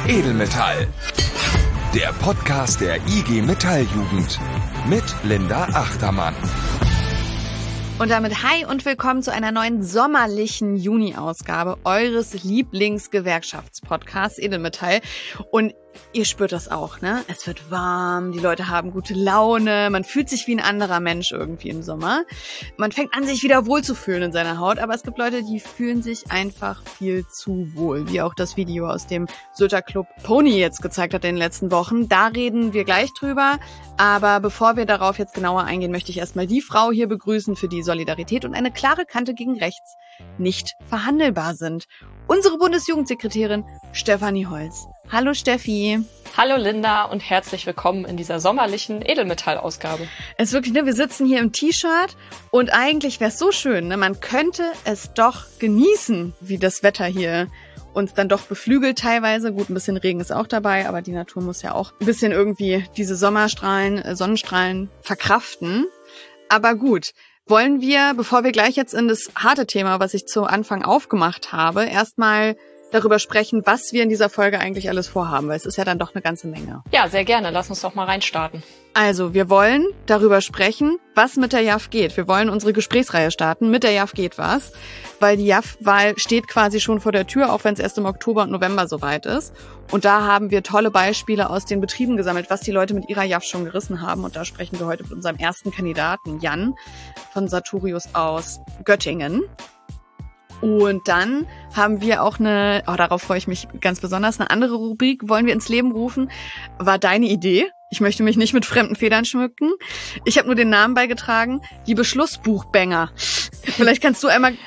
Edelmetall. Der Podcast der IG Metalljugend mit Linda Achtermann. Und damit hi und willkommen zu einer neuen sommerlichen Juni-Ausgabe eures Lieblingsgewerkschaftspodcasts Edelmetall. Und ihr spürt das auch, ne? Es wird warm, die Leute haben gute Laune, man fühlt sich wie ein anderer Mensch irgendwie im Sommer. Man fängt an, sich wieder wohlzufühlen in seiner Haut, aber es gibt Leute, die fühlen sich einfach viel zu wohl, wie auch das Video aus dem Sylter Club Pony jetzt gezeigt hat in den letzten Wochen. Da reden wir gleich drüber, aber bevor wir darauf jetzt genauer eingehen, möchte ich erstmal die Frau hier begrüßen, für die Solidarität und eine klare Kante gegen rechts nicht verhandelbar sind. Unsere Bundesjugendsekretärin Stefanie Holz. Hallo Steffi. Hallo Linda und herzlich willkommen in dieser sommerlichen Edelmetall-Ausgabe. Es ist wirklich, ne, wir sitzen hier im T-Shirt und eigentlich wäre es so schön, ne, man könnte es doch genießen, wie das Wetter hier uns dann doch beflügelt teilweise. Gut, ein bisschen Regen ist auch dabei, aber die Natur muss ja auch ein bisschen irgendwie diese Sonnenstrahlen verkraften. Aber gut. Wollen wir, bevor wir gleich jetzt in das harte Thema, was ich zu Anfang aufgemacht habe, erstmal darüber sprechen, was wir in dieser Folge eigentlich alles vorhaben, weil es ist ja dann doch eine ganze Menge. Ja, sehr gerne. Lass uns doch mal reinstarten. Also, wir wollen darüber sprechen, was mit der JAF geht. Wir wollen unsere Gesprächsreihe starten. Mit der JAF geht was, weil die JAF-Wahl steht quasi schon vor der Tür, auch wenn es erst im Oktober und November soweit ist. Und da haben wir tolle Beispiele aus den Betrieben gesammelt, was die Leute mit ihrer JAF schon gerissen haben. Und da sprechen wir heute mit unserem ersten Kandidaten, Jan von Sartorius aus Göttingen. Und dann haben wir auch darauf freue ich mich ganz besonders, eine andere Rubrik wollen wir ins Leben rufen. War deine Idee? Ich möchte mich nicht mit fremden Federn schmücken. Ich habe nur den Namen beigetragen. Die Beschlussbuchbänger. Vielleicht kannst du einmal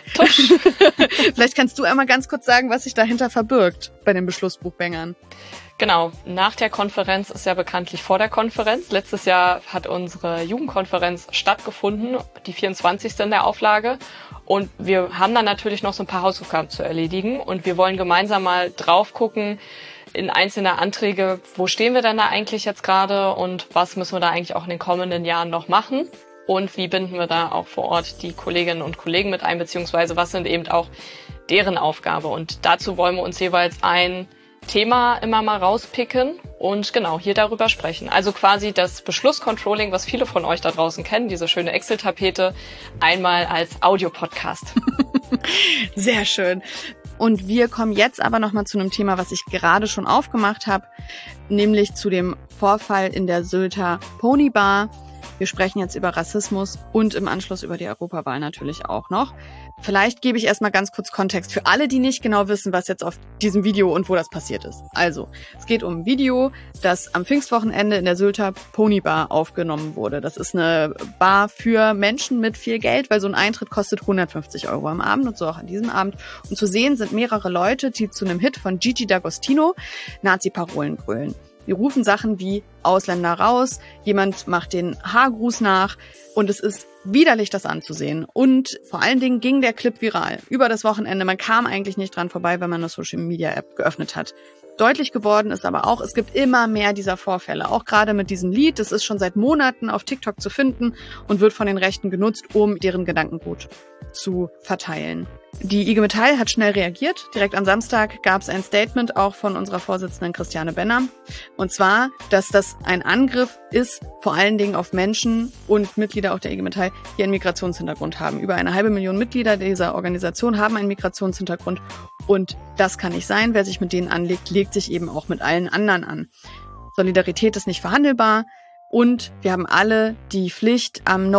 ganz kurz sagen, was sich dahinter verbirgt bei den Beschlussbuchbängern. Genau, nach der Konferenz ist ja bekanntlich vor der Konferenz. Letztes Jahr hat unsere Jugendkonferenz stattgefunden, die 24. in der Auflage. Und wir haben dann natürlich noch so ein paar Hausaufgaben zu erledigen. Und wir wollen gemeinsam mal drauf gucken in einzelne Anträge, wo stehen wir denn da eigentlich jetzt gerade und was müssen wir da eigentlich auch in den kommenden Jahren noch machen? Und wie binden wir da auch vor Ort die Kolleginnen und Kollegen mit ein, beziehungsweise was sind eben auch deren Aufgabe? Und dazu wollen wir uns jeweils ein Thema immer mal rauspicken und genau hier darüber sprechen. Also quasi das Beschlusscontrolling, was viele von euch da draußen kennen, diese schöne Excel-Tapete, einmal als Audiopodcast. Sehr schön. Und wir kommen jetzt aber nochmal zu einem Thema, was ich gerade schon aufgemacht habe, nämlich zu dem Vorfall in der Sylter Pony Bar. Wir sprechen jetzt über Rassismus und im Anschluss über die Europawahl natürlich auch noch. Vielleicht gebe ich erstmal ganz kurz Kontext für alle, die nicht genau wissen, was jetzt auf diesem Video und wo das passiert ist. Also, es geht um ein Video, das am Pfingstwochenende in der Sylter Pony Bar aufgenommen wurde. Das ist eine Bar für Menschen mit viel Geld, weil so ein Eintritt kostet 150 € am Abend und so auch an diesem Abend. Und zu sehen sind mehrere Leute, die zu einem Hit von Gigi D'Agostino Nazi-Parolen brüllen. Wir rufen Sachen wie Ausländer raus, jemand macht den Haargruß nach und es ist widerlich, das anzusehen. Und vor allen Dingen ging der Clip viral über das Wochenende. Man kam eigentlich nicht dran vorbei, wenn man eine Social-Media-App geöffnet hat. Deutlich geworden ist aber auch, es gibt immer mehr dieser Vorfälle. Auch gerade mit diesem Lied, das ist schon seit Monaten auf TikTok zu finden und wird von den Rechten genutzt, um deren Gedankengut zu verteilen. Die IG Metall hat schnell reagiert. Direkt am Samstag gab es ein Statement auch von unserer Vorsitzenden Christiane Benner. Und zwar, dass das ein Angriff ist, vor allen Dingen auf Menschen und Mitglieder auch der IG Metall, die einen Migrationshintergrund haben. Über 500.000 Mitglieder dieser Organisation haben einen Migrationshintergrund. Und das kann nicht sein. Wer sich mit denen anlegt, legt sich eben auch mit allen anderen an. Solidarität ist nicht verhandelbar. Und wir haben alle die Pflicht, am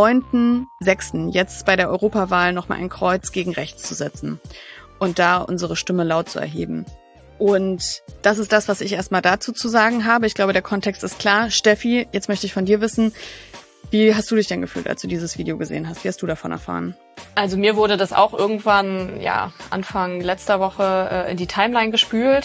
9.6. jetzt bei der Europawahl nochmal ein Kreuz gegen rechts zu setzen und da unsere Stimme laut zu erheben. Und das ist das, was ich erstmal dazu zu sagen habe. Ich glaube, der Kontext ist klar. Steffi, jetzt möchte ich von dir wissen, wie hast du dich denn gefühlt, als du dieses Video gesehen hast? Wie hast du davon erfahren? Also mir wurde das auch irgendwann, Anfang letzter Woche in die Timeline gespült.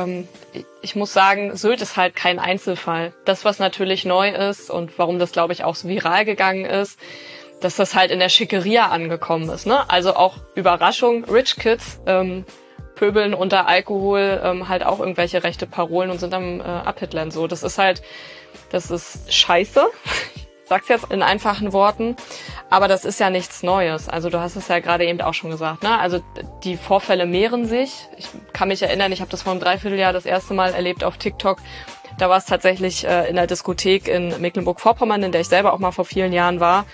Ich muss sagen, Sylt ist halt kein Einzelfall. Das, was natürlich neu ist und warum das, glaube ich, auch so viral gegangen ist, dass das halt in der Schickeria angekommen ist, ne? Also auch Überraschung, Rich Kids pöbeln unter Alkohol halt auch irgendwelche rechte Parolen und sind am Abhitlern so. Das ist scheiße. sag's jetzt in einfachen Worten, aber das ist ja nichts Neues. Also du hast es ja gerade eben auch schon gesagt, ne? Also die Vorfälle mehren sich. Ich kann mich erinnern, ich habe das vor einem Dreivierteljahr das erste Mal erlebt auf TikTok. Da war es tatsächlich in der Diskothek in Mecklenburg-Vorpommern, in der ich selber auch mal vor vielen Jahren war.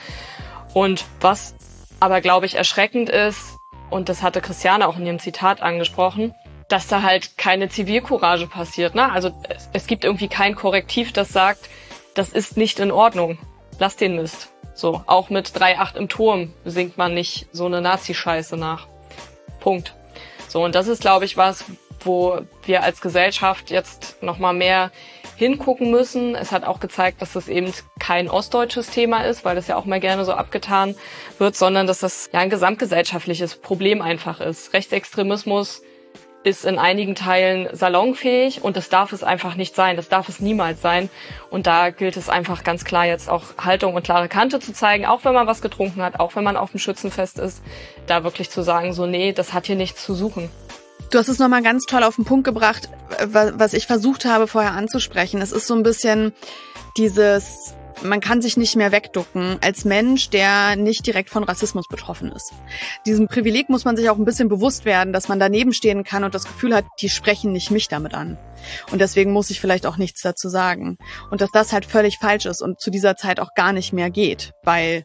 Und was aber, glaube ich, erschreckend ist, und das hatte Christiane auch in ihrem Zitat angesprochen, dass da halt keine Zivilcourage passiert, ne? Also es gibt irgendwie kein Korrektiv, das sagt, das ist nicht in Ordnung. Lass den Mist. So, auch mit 3,8 im Turm singt man nicht so eine Nazi-Scheiße nach. Punkt. So, und das ist, glaube ich, was, wo wir als Gesellschaft jetzt nochmal mehr hingucken müssen. Es hat auch gezeigt, dass das eben kein ostdeutsches Thema ist, weil das ja auch mal gerne so abgetan wird, sondern dass das ja ein gesamtgesellschaftliches Problem einfach ist. Rechtsextremismus ist in einigen Teilen salonfähig und das darf es einfach nicht sein. Das darf es niemals sein. Und da gilt es einfach ganz klar jetzt auch Haltung und klare Kante zu zeigen, auch wenn man was getrunken hat, auch wenn man auf dem Schützenfest ist, da wirklich zu sagen, so nee, das hat hier nichts zu suchen. Du hast es nochmal ganz toll auf den Punkt gebracht, was ich versucht habe vorher anzusprechen. Es ist so ein bisschen dieses, man kann sich nicht mehr wegducken als Mensch, der nicht direkt von Rassismus betroffen ist. Diesem Privileg muss man sich auch ein bisschen bewusst werden, dass man daneben stehen kann und das Gefühl hat, die sprechen nicht mich damit an. Und deswegen muss ich vielleicht auch nichts dazu sagen. Und dass das halt völlig falsch ist und zu dieser Zeit auch gar nicht mehr geht, weil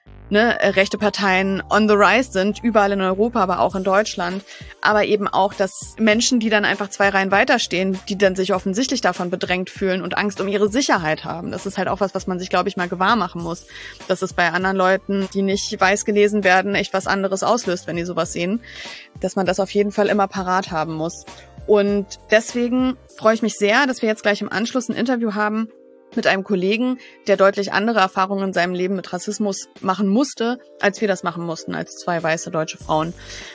rechte Parteien on the rise sind, überall in Europa, aber auch in Deutschland. Aber eben auch, dass Menschen, die dann einfach 2 Reihen weiterstehen, die dann sich offensichtlich davon bedrängt fühlen und Angst um ihre Sicherheit haben. Das ist halt auch was man sich, glaube ich, mal gewahr machen muss. Dass es bei anderen Leuten, die nicht weiß gelesen werden, echt was anderes auslöst, wenn die sowas sehen. Dass man das auf jeden Fall immer parat haben muss. Und deswegen freue ich mich sehr, dass wir jetzt gleich im Anschluss ein Interview haben mit einem Kollegen, der deutlich andere Erfahrungen in seinem Leben mit Rassismus machen musste, als wir das machen mussten, als 2 weiße deutsche Frauen.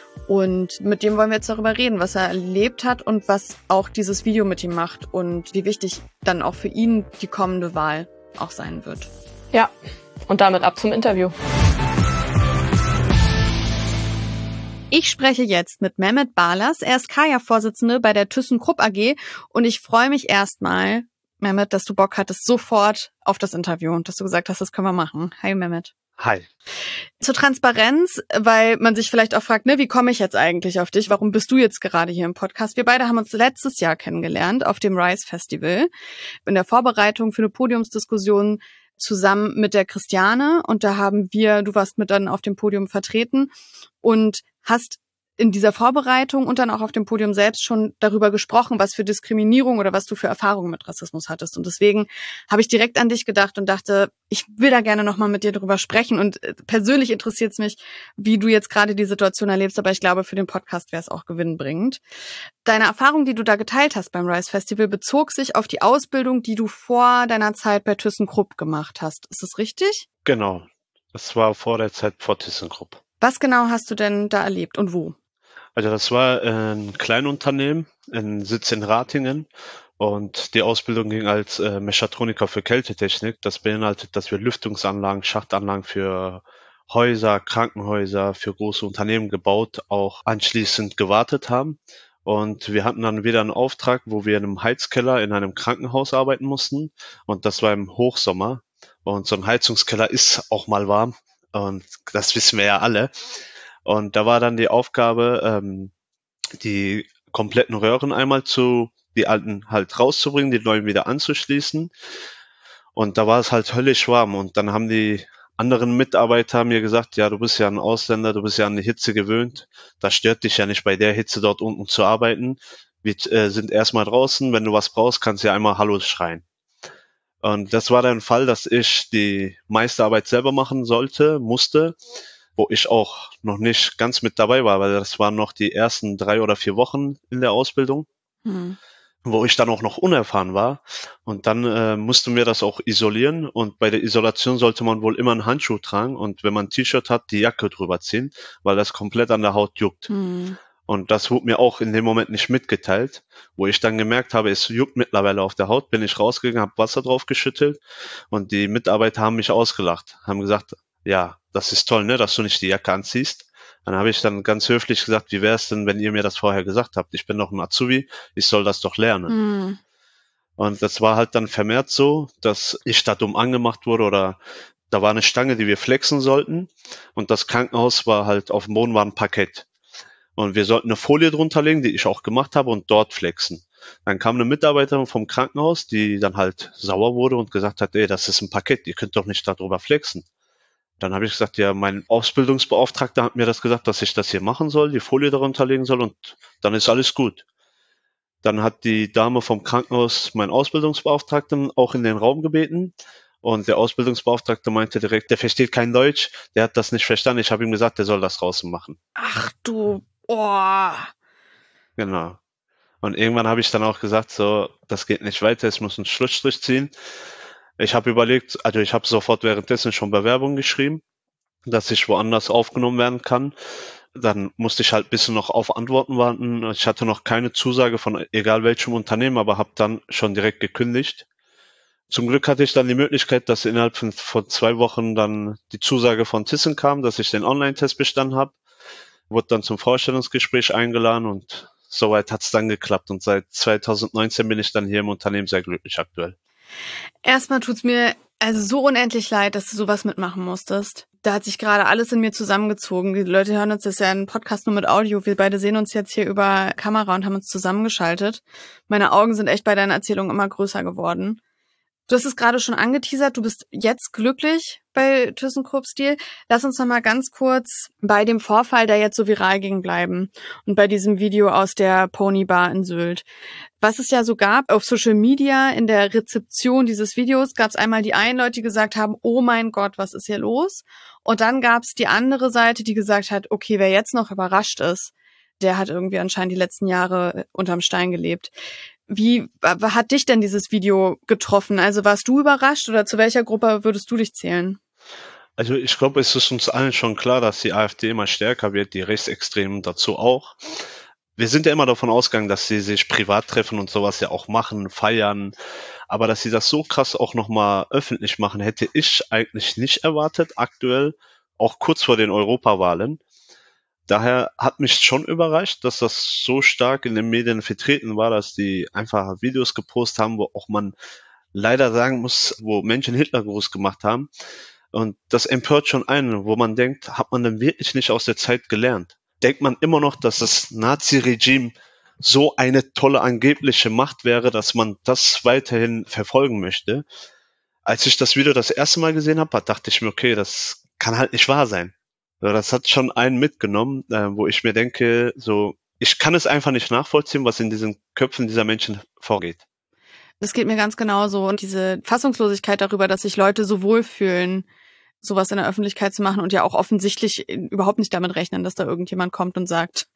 Und mit dem wollen wir jetzt darüber reden, was er erlebt hat und was auch dieses Video mit ihm macht und wie wichtig dann auch für ihn die kommende Wahl auch sein wird. Ja, und damit ab zum Interview. Ich spreche jetzt mit Mehmet Barlas. Er ist Kaya-Vorsitzende bei der ThyssenKrupp AG und ich freue mich erstmal, Mehmet, dass du Bock hattest sofort auf das Interview und dass du gesagt hast, das können wir machen. Hi Mehmet. Hi. Zur Transparenz, weil man sich vielleicht auch fragt, wie komme ich jetzt eigentlich auf dich? Warum bist du jetzt gerade hier im Podcast? Wir beide haben uns letztes Jahr kennengelernt auf dem Rise Festival in der Vorbereitung für eine Podiumsdiskussion zusammen mit der Christiane und da du warst mit dann auf dem Podium vertreten und hast in dieser Vorbereitung und dann auch auf dem Podium selbst schon darüber gesprochen, was für Diskriminierung oder was du für Erfahrungen mit Rassismus hattest. Und deswegen habe ich direkt an dich gedacht und dachte, ich will da gerne nochmal mit dir drüber sprechen. Und persönlich interessiert es mich, wie du jetzt gerade die Situation erlebst, aber ich glaube, für den Podcast wäre es auch gewinnbringend. Deine Erfahrung, die du da geteilt hast beim Rise Festival, bezog sich auf die Ausbildung, die du vor deiner Zeit bei ThyssenKrupp gemacht hast. Ist das richtig? Genau, das war vor der Zeit vor ThyssenKrupp. Was genau hast du denn da erlebt und wo? Also das war ein Kleinunternehmen, ein Sitz in Ratingen und die Ausbildung ging als Mechatroniker für Kältetechnik. Das beinhaltet, dass wir Lüftungsanlagen, Schachtanlagen für Häuser, Krankenhäuser, für große Unternehmen gebaut, auch anschließend gewartet haben. Und wir hatten dann wieder einen Auftrag, wo wir in einem Heizkeller in einem Krankenhaus arbeiten mussten und das war im Hochsommer. Und so ein Heizungskeller ist auch mal warm und das wissen wir ja alle. Und da war dann die Aufgabe, die kompletten Röhren einmal die alten halt rauszubringen, die neuen wieder anzuschließen. Und da war es halt höllisch warm. Und dann haben die anderen Mitarbeiter mir gesagt, ja, du bist ja ein Ausländer, du bist ja an die Hitze gewöhnt. Das stört dich ja nicht bei der Hitze dort unten zu arbeiten. Wir sind erstmal draußen, wenn du was brauchst, kannst du ja einmal Hallo schreien. Und das war dann ein Fall, dass ich die meiste Arbeit selber machen musste, wo ich auch noch nicht ganz mit dabei war, weil das waren noch die ersten 3 oder 4 Wochen in der Ausbildung, wo ich dann auch noch unerfahren war. Und dann mussten wir das auch isolieren und bei der Isolation sollte man wohl immer einen Handschuh tragen und wenn man ein T-Shirt hat, die Jacke drüber ziehen, weil das komplett an der Haut juckt. Und das wurde mir auch in dem Moment nicht mitgeteilt, wo ich dann gemerkt habe, es juckt mittlerweile auf der Haut, bin ich rausgegangen, habe Wasser drauf geschüttelt und die Mitarbeiter haben mich ausgelacht, haben gesagt, ja, das ist toll, ne, dass du nicht die Jacke anziehst. Dann habe ich dann ganz höflich gesagt, wie wäre es denn, wenn ihr mir das vorher gesagt habt? Ich bin doch ein Azubi, ich soll das doch lernen. Und das war halt dann vermehrt so, dass ich da dumm angemacht wurde oder da war eine Stange, die wir flexen sollten. Und das Krankenhaus war halt, auf dem Boden war ein Parkett. Und wir sollten eine Folie drunter legen, die ich auch gemacht habe, und dort flexen. Dann kam eine Mitarbeiterin vom Krankenhaus, die dann halt sauer wurde und gesagt hat, ey, das ist ein Parkett, ihr könnt doch nicht darüber flexen. Dann habe ich gesagt, ja, mein Ausbildungsbeauftragter hat mir das gesagt, dass ich das hier machen soll, die Folie darunter legen soll, und dann ist alles gut. Dann hat die Dame vom Krankenhaus meinen Ausbildungsbeauftragten auch in den Raum gebeten. Und der Ausbildungsbeauftragte meinte direkt, der versteht kein Deutsch, der hat das nicht verstanden. Ich habe ihm gesagt, der soll das draußen machen. Ach du, oh. Genau. Und irgendwann habe ich dann auch gesagt, so, das geht nicht weiter, es muss einen Schlussstrich ziehen. Ich habe überlegt, also ich habe sofort währenddessen schon Bewerbungen geschrieben, dass ich woanders aufgenommen werden kann. Dann musste ich halt ein bisschen noch auf Antworten warten. Ich hatte noch keine Zusage von egal welchem Unternehmen, aber habe dann schon direkt gekündigt. Zum Glück hatte ich dann die Möglichkeit, dass innerhalb von 2 Wochen dann die Zusage von Thyssen kam, dass ich den Online-Test bestanden habe. Wurde dann zum Vorstellungsgespräch eingeladen und soweit hat es dann geklappt. Und seit 2019 bin ich dann hier im Unternehmen sehr glücklich aktuell. Erstmal tut's mir also so unendlich leid, dass du sowas mitmachen musstest. Da hat sich gerade alles in mir zusammengezogen. Die Leute hören uns, das ist ja ein Podcast nur mit Audio. Wir beide sehen uns jetzt hier über Kamera und haben uns zusammengeschaltet. Meine Augen sind echt bei deiner Erzählung immer größer geworden. Du hast es gerade schon angeteasert, du bist jetzt glücklich bei ThyssenKrupp Steel. Lass uns noch mal ganz kurz bei dem Vorfall, der jetzt so viral ging, bleiben und bei diesem Video aus der Pony Bar in Sylt. Was es ja so gab auf Social Media, in der Rezeption dieses Videos, gab es einmal die einen Leute, die gesagt haben, oh mein Gott, was ist hier los? Und dann gab es die andere Seite, die gesagt hat, okay, wer jetzt noch überrascht ist, der hat irgendwie anscheinend die letzten Jahre unterm Stein gelebt. Wie hat dich denn dieses Video getroffen? Also warst du überrascht oder zu welcher Gruppe würdest du dich zählen? Also ich glaube, es ist uns allen schon klar, dass die AfD immer stärker wird, die Rechtsextremen dazu auch. Wir sind ja immer davon ausgegangen, dass sie sich privat treffen und sowas ja auch machen, feiern. Aber dass sie das so krass auch nochmal öffentlich machen, hätte ich eigentlich nicht erwartet, aktuell, auch kurz vor den Europawahlen. Daher hat mich schon überrascht, dass das so stark in den Medien vertreten war, dass die einfach Videos gepostet haben, wo auch man leider sagen muss, wo Menschen Hitlergruß gemacht haben. Und das empört schon einen, wo man denkt, hat man denn wirklich nicht aus der Zeit gelernt? Denkt man immer noch, dass das Nazi-Regime so eine tolle angebliche Macht wäre, dass man das weiterhin verfolgen möchte? Als ich das Video das erste Mal gesehen habe, dachte ich mir, okay, das kann halt nicht wahr sein. Das hat schon einen mitgenommen, wo ich mir denke, so, ich kann es einfach nicht nachvollziehen, was in diesen Köpfen dieser Menschen vorgeht. Das geht mir ganz genauso. Und diese Fassungslosigkeit darüber, dass sich Leute so wohlfühlen, sowas in der Öffentlichkeit zu machen und ja auch offensichtlich überhaupt nicht damit rechnen, dass da irgendjemand kommt und sagt,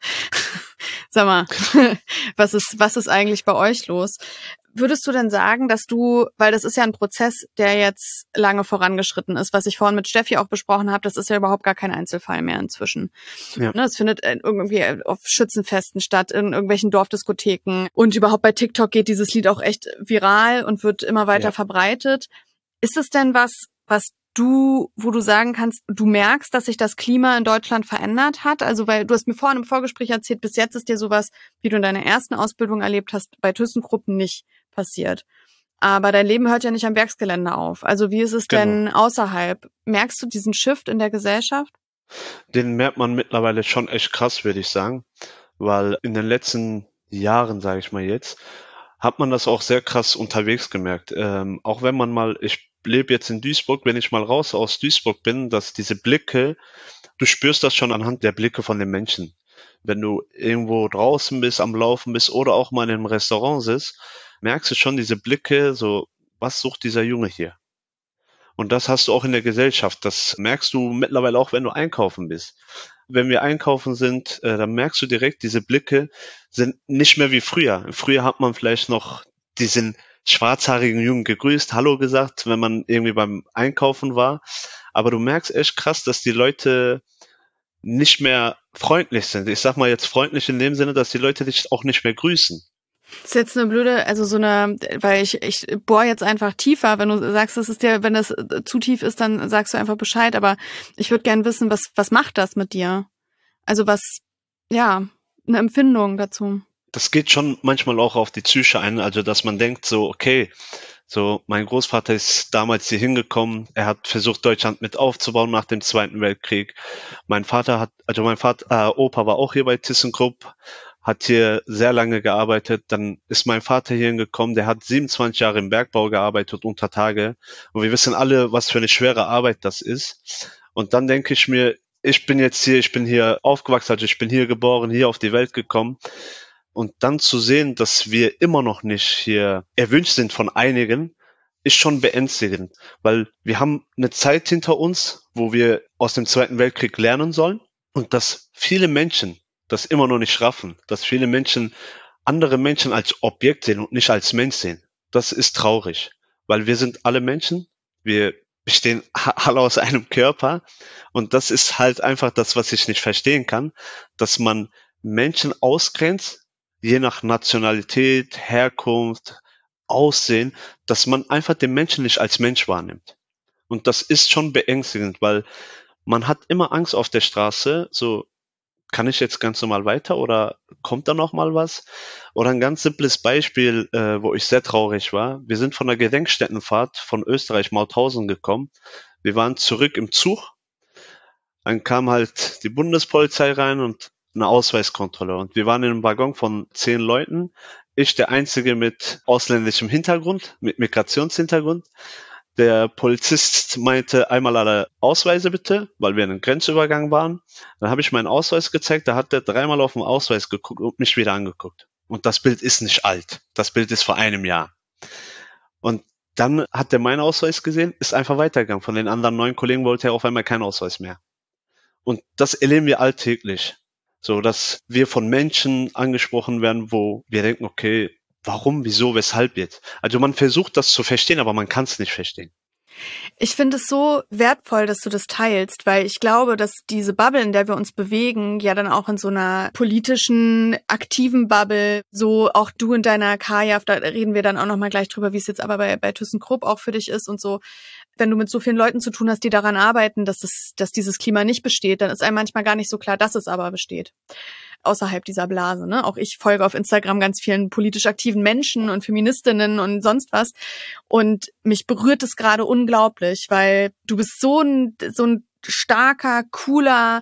sag mal, was ist eigentlich bei euch los? Würdest du denn sagen, dass du, weil das ist ja ein Prozess, der jetzt lange vorangeschritten ist, was ich vorhin mit Steffi auch besprochen habe, das ist ja überhaupt gar kein Einzelfall mehr inzwischen. Ja. Es findet irgendwie auf Schützenfesten statt, in irgendwelchen Dorfdiskotheken und überhaupt bei TikTok geht dieses Lied auch echt viral und wird immer weiter verbreitet. Ist es denn wo du sagen kannst, du merkst, dass sich das Klima in Deutschland verändert hat? Also, weil du hast mir vorhin im Vorgespräch erzählt, bis jetzt ist dir sowas, wie du in deiner ersten Ausbildung erlebt hast, bei ThyssenKrupp nicht passiert. Aber dein Leben hört ja nicht am Werksgelände auf. Also, wie ist es denn außerhalb? Merkst du diesen Shift in der Gesellschaft? Den merkt man mittlerweile schon echt krass, würde ich sagen. Weil in den letzten Jahren, sage ich mal jetzt, hat man das auch sehr krass unterwegs gemerkt. Auch wenn man mal, ich lebe jetzt in Duisburg, wenn ich mal raus aus Duisburg bin, dass diese Blicke, du spürst das schon anhand der Blicke von den Menschen. Wenn du irgendwo draußen bist, am Laufen bist oder auch mal in einem Restaurant sitzt, merkst du schon diese Blicke, so, was sucht dieser Junge hier? Und das hast du auch in der Gesellschaft. Das merkst du mittlerweile auch, wenn du einkaufen bist. Wenn wir einkaufen sind, dann merkst du direkt, diese Blicke sind nicht mehr wie früher. Früher hat man vielleicht noch diesen schwarzhaarigen Jungen gegrüßt, Hallo gesagt, wenn man irgendwie beim Einkaufen war. Aber du merkst echt krass, dass die Leute nicht mehr freundlich sind. Ich sag mal jetzt freundlich in dem Sinne, dass die Leute dich auch nicht mehr grüßen. Das ist jetzt eine blöde, also so eine, weil ich bohr jetzt einfach tiefer, wenn du sagst, wenn das zu tief ist, dann sagst du einfach Bescheid, aber ich würde gern wissen, was macht das mit dir? Also eine Empfindung dazu. Das geht schon manchmal auch auf die Psyche ein, also dass man denkt so, okay, so mein Großvater ist damals hier hingekommen, er hat versucht, Deutschland mit aufzubauen nach dem Zweiten Weltkrieg. Opa war auch hier bei ThyssenKrupp, hat hier sehr lange gearbeitet. Dann ist mein Vater hier hingekommen, der hat 27 Jahre im Bergbau gearbeitet unter Tage. Und wir wissen alle, was für eine schwere Arbeit das ist. Und dann denke ich mir, ich bin hier aufgewachsen, also ich bin hier geboren, hier auf die Welt gekommen. Und dann zu sehen, dass wir immer noch nicht hier erwünscht sind von einigen, ist schon beängstigend, weil wir haben eine Zeit hinter uns, wo wir aus dem Zweiten Weltkrieg lernen sollen und dass viele Menschen das immer noch nicht raffen, dass viele Menschen andere Menschen als Objekt sehen und nicht als Mensch sehen. Das ist traurig, weil wir sind alle Menschen, wir bestehen alle aus einem Körper und das ist halt einfach das, was ich nicht verstehen kann, dass man Menschen ausgrenzt, je nach Nationalität, Herkunft, Aussehen, dass man einfach den Menschen nicht als Mensch wahrnimmt. Und das ist schon beängstigend, weil man hat immer Angst auf der Straße, so kann ich jetzt ganz normal weiter oder kommt da noch mal was? Oder ein ganz simples Beispiel, wo ich sehr traurig war. Wir sind von der Gedenkstättenfahrt von Österreich Mauthausen gekommen. Wir waren zurück im Zug. Dann kam halt die Bundespolizei rein und eine Ausweiskontrolle. Und wir waren in einem Waggon von 10 Leuten. Ich der Einzige mit ausländischem Hintergrund, mit Migrationshintergrund. Der Polizist meinte, einmal alle Ausweise bitte, weil wir in einem Grenzübergang waren. Dann habe ich meinen Ausweis gezeigt, da hat der dreimal auf den Ausweis geguckt und mich wieder angeguckt. Und das Bild ist nicht alt. Das Bild ist vor einem Jahr. Und dann hat der meinen Ausweis gesehen, ist einfach weitergegangen. Von den anderen 9 Kollegen wollte er auf einmal keinen Ausweis mehr. Und das erleben wir alltäglich. So, dass wir von Menschen angesprochen werden, wo wir denken, okay, warum, wieso, weshalb jetzt? Also man versucht das zu verstehen, aber man kann es nicht verstehen. Ich finde es so wertvoll, dass du das teilst, weil ich glaube, dass diese Bubble, in der wir uns bewegen, ja dann auch in so einer politischen, aktiven Bubble, so auch du in deiner Kajaf, da reden wir dann auch nochmal gleich drüber, wie es jetzt aber bei ThyssenKrupp auch für dich ist und so. Wenn du mit so vielen Leuten zu tun hast, die daran arbeiten, dass dieses Klima nicht besteht, dann ist einem manchmal gar nicht so klar, dass es aber besteht. Außerhalb dieser Blase, ne? Auch ich folge auf Instagram ganz vielen politisch aktiven Menschen und Feministinnen und sonst was. Und mich berührt es gerade unglaublich, weil du bist so ein starker, cooler,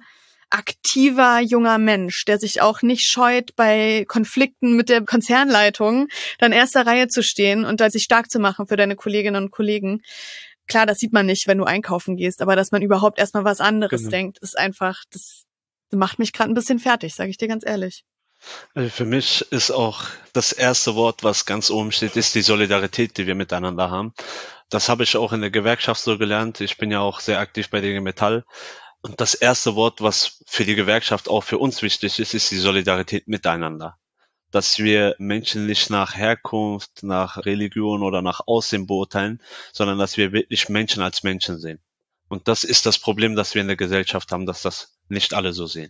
aktiver junger Mensch, der sich auch nicht scheut, bei Konflikten mit der Konzernleitung dann in erster Reihe zu stehen und da sich stark zu machen für deine Kolleginnen und Kollegen. Klar, das sieht man nicht, wenn du einkaufen gehst, aber dass man überhaupt erstmal was anderes denkt, ist einfach, das macht mich gerade ein bisschen fertig, sage ich dir ganz ehrlich. Also für mich ist auch das erste Wort, was ganz oben steht, ist die Solidarität, die wir miteinander haben. Das habe ich auch in der Gewerkschaft so gelernt. Ich bin ja auch sehr aktiv bei DG Metall. Und das erste Wort, was für die Gewerkschaft auch für uns wichtig ist die Solidarität miteinander. Dass wir Menschen nicht nach Herkunft, nach Religion oder nach Aussehen beurteilen, sondern dass wir wirklich Menschen als Menschen sehen. Und das ist das Problem, das wir in der Gesellschaft haben, dass das nicht alle so sehen.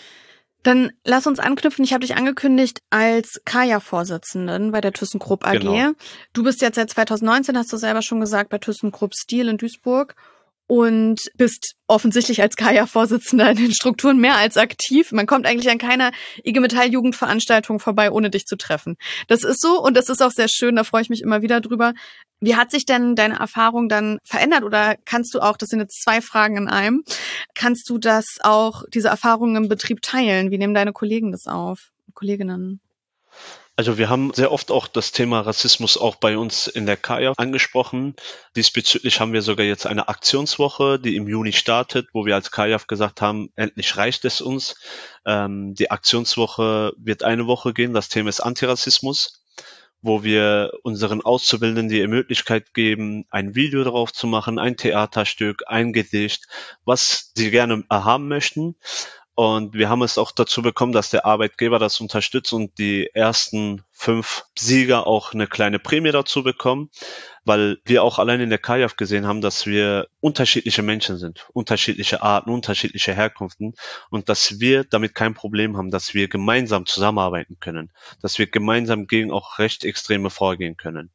Dann lass uns anknüpfen. Ich habe dich angekündigt als Kajaf-Vorsitzenden bei der ThyssenKrupp AG. Genau. Du bist jetzt seit 2019, hast du selber schon gesagt, bei ThyssenKrupp Steel in Duisburg und bist offensichtlich als Kajaf-Vorsitzender in den Strukturen mehr als aktiv. Man kommt eigentlich an keiner IG Metall-Jugendveranstaltung vorbei, ohne dich zu treffen. Das ist so und das ist auch sehr schön, da freue ich mich immer wieder drüber. Wie hat sich denn deine Erfahrung dann verändert oder kannst du auch, das sind jetzt 2 Fragen in einem, kannst du das auch, diese Erfahrungen im Betrieb teilen? Wie nehmen deine Kollegen das auf, Kolleginnen? Also wir haben sehr oft auch das Thema Rassismus auch bei uns in der Kajaf angesprochen. Diesbezüglich haben wir sogar jetzt eine Aktionswoche, die im Juni startet, wo wir als Kajaf gesagt haben, endlich reicht es uns. Die Aktionswoche wird eine Woche gehen, das Thema ist Antirassismus, wo wir unseren Auszubildenden die Möglichkeit geben, ein Video drauf zu machen, ein Theaterstück, ein Gedicht, was sie gerne haben möchten. Und wir haben es auch dazu bekommen, dass der Arbeitgeber das unterstützt und die ersten 5 Sieger auch eine kleine Prämie dazu bekommen, weil wir auch allein in der Kajaf gesehen haben, dass wir unterschiedliche Menschen sind, unterschiedliche Arten, unterschiedliche Herkünften und dass wir damit kein Problem haben, dass wir gemeinsam zusammenarbeiten können, dass wir gemeinsam gegen auch Rechtsextreme vorgehen können.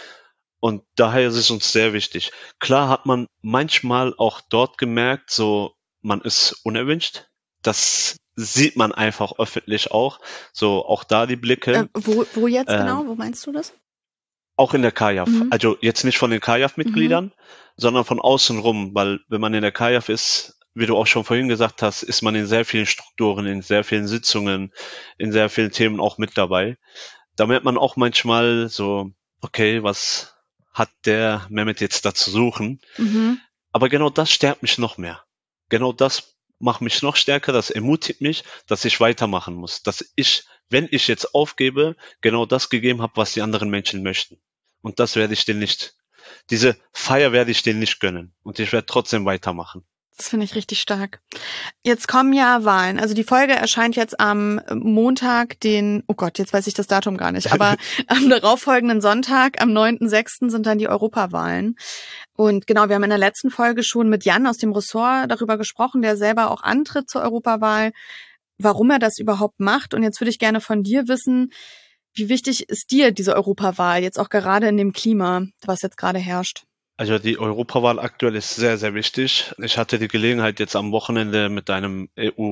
Und daher ist es uns sehr wichtig. Klar hat man manchmal auch dort gemerkt, so man ist unerwünscht. Das sieht man einfach öffentlich auch. So auch da die Blicke. Wo jetzt genau? Wo meinst du das? Auch in der KAJAF. Mhm. Also jetzt nicht von den KAJAF-Mitgliedern, sondern von außen rum, weil wenn man in der KAJAF ist, wie du auch schon vorhin gesagt hast, ist man in sehr vielen Strukturen, in sehr vielen Sitzungen, in sehr vielen Themen auch mit dabei. Da merkt man auch manchmal so, okay, was hat der Mehmet jetzt da zu suchen? Mhm. Aber genau das stärkt mich noch mehr. Genau das macht mich noch stärker, das ermutigt mich, dass ich weitermachen muss. Dass ich, wenn ich jetzt aufgebe, genau das gegeben habe, was die anderen Menschen möchten. Und das werde ich denen nicht, diese Feier werde ich denen nicht gönnen. Und ich werde trotzdem weitermachen. Das finde ich richtig stark. Jetzt kommen ja Wahlen. Also die Folge erscheint jetzt am Montag, oh Gott, jetzt weiß ich das Datum gar nicht, aber am darauffolgenden Sonntag, am 9.6. sind dann die Europawahlen. Und genau, wir haben in der letzten Folge schon mit Jan aus dem Ressort darüber gesprochen, der selber auch antritt zur Europawahl, warum er das überhaupt macht. Und jetzt würde ich gerne von dir wissen, wie wichtig ist dir diese Europawahl, jetzt auch gerade in dem Klima, was jetzt gerade herrscht? Also die Europawahl aktuell ist sehr, sehr wichtig. Ich hatte die Gelegenheit, jetzt am Wochenende mit einem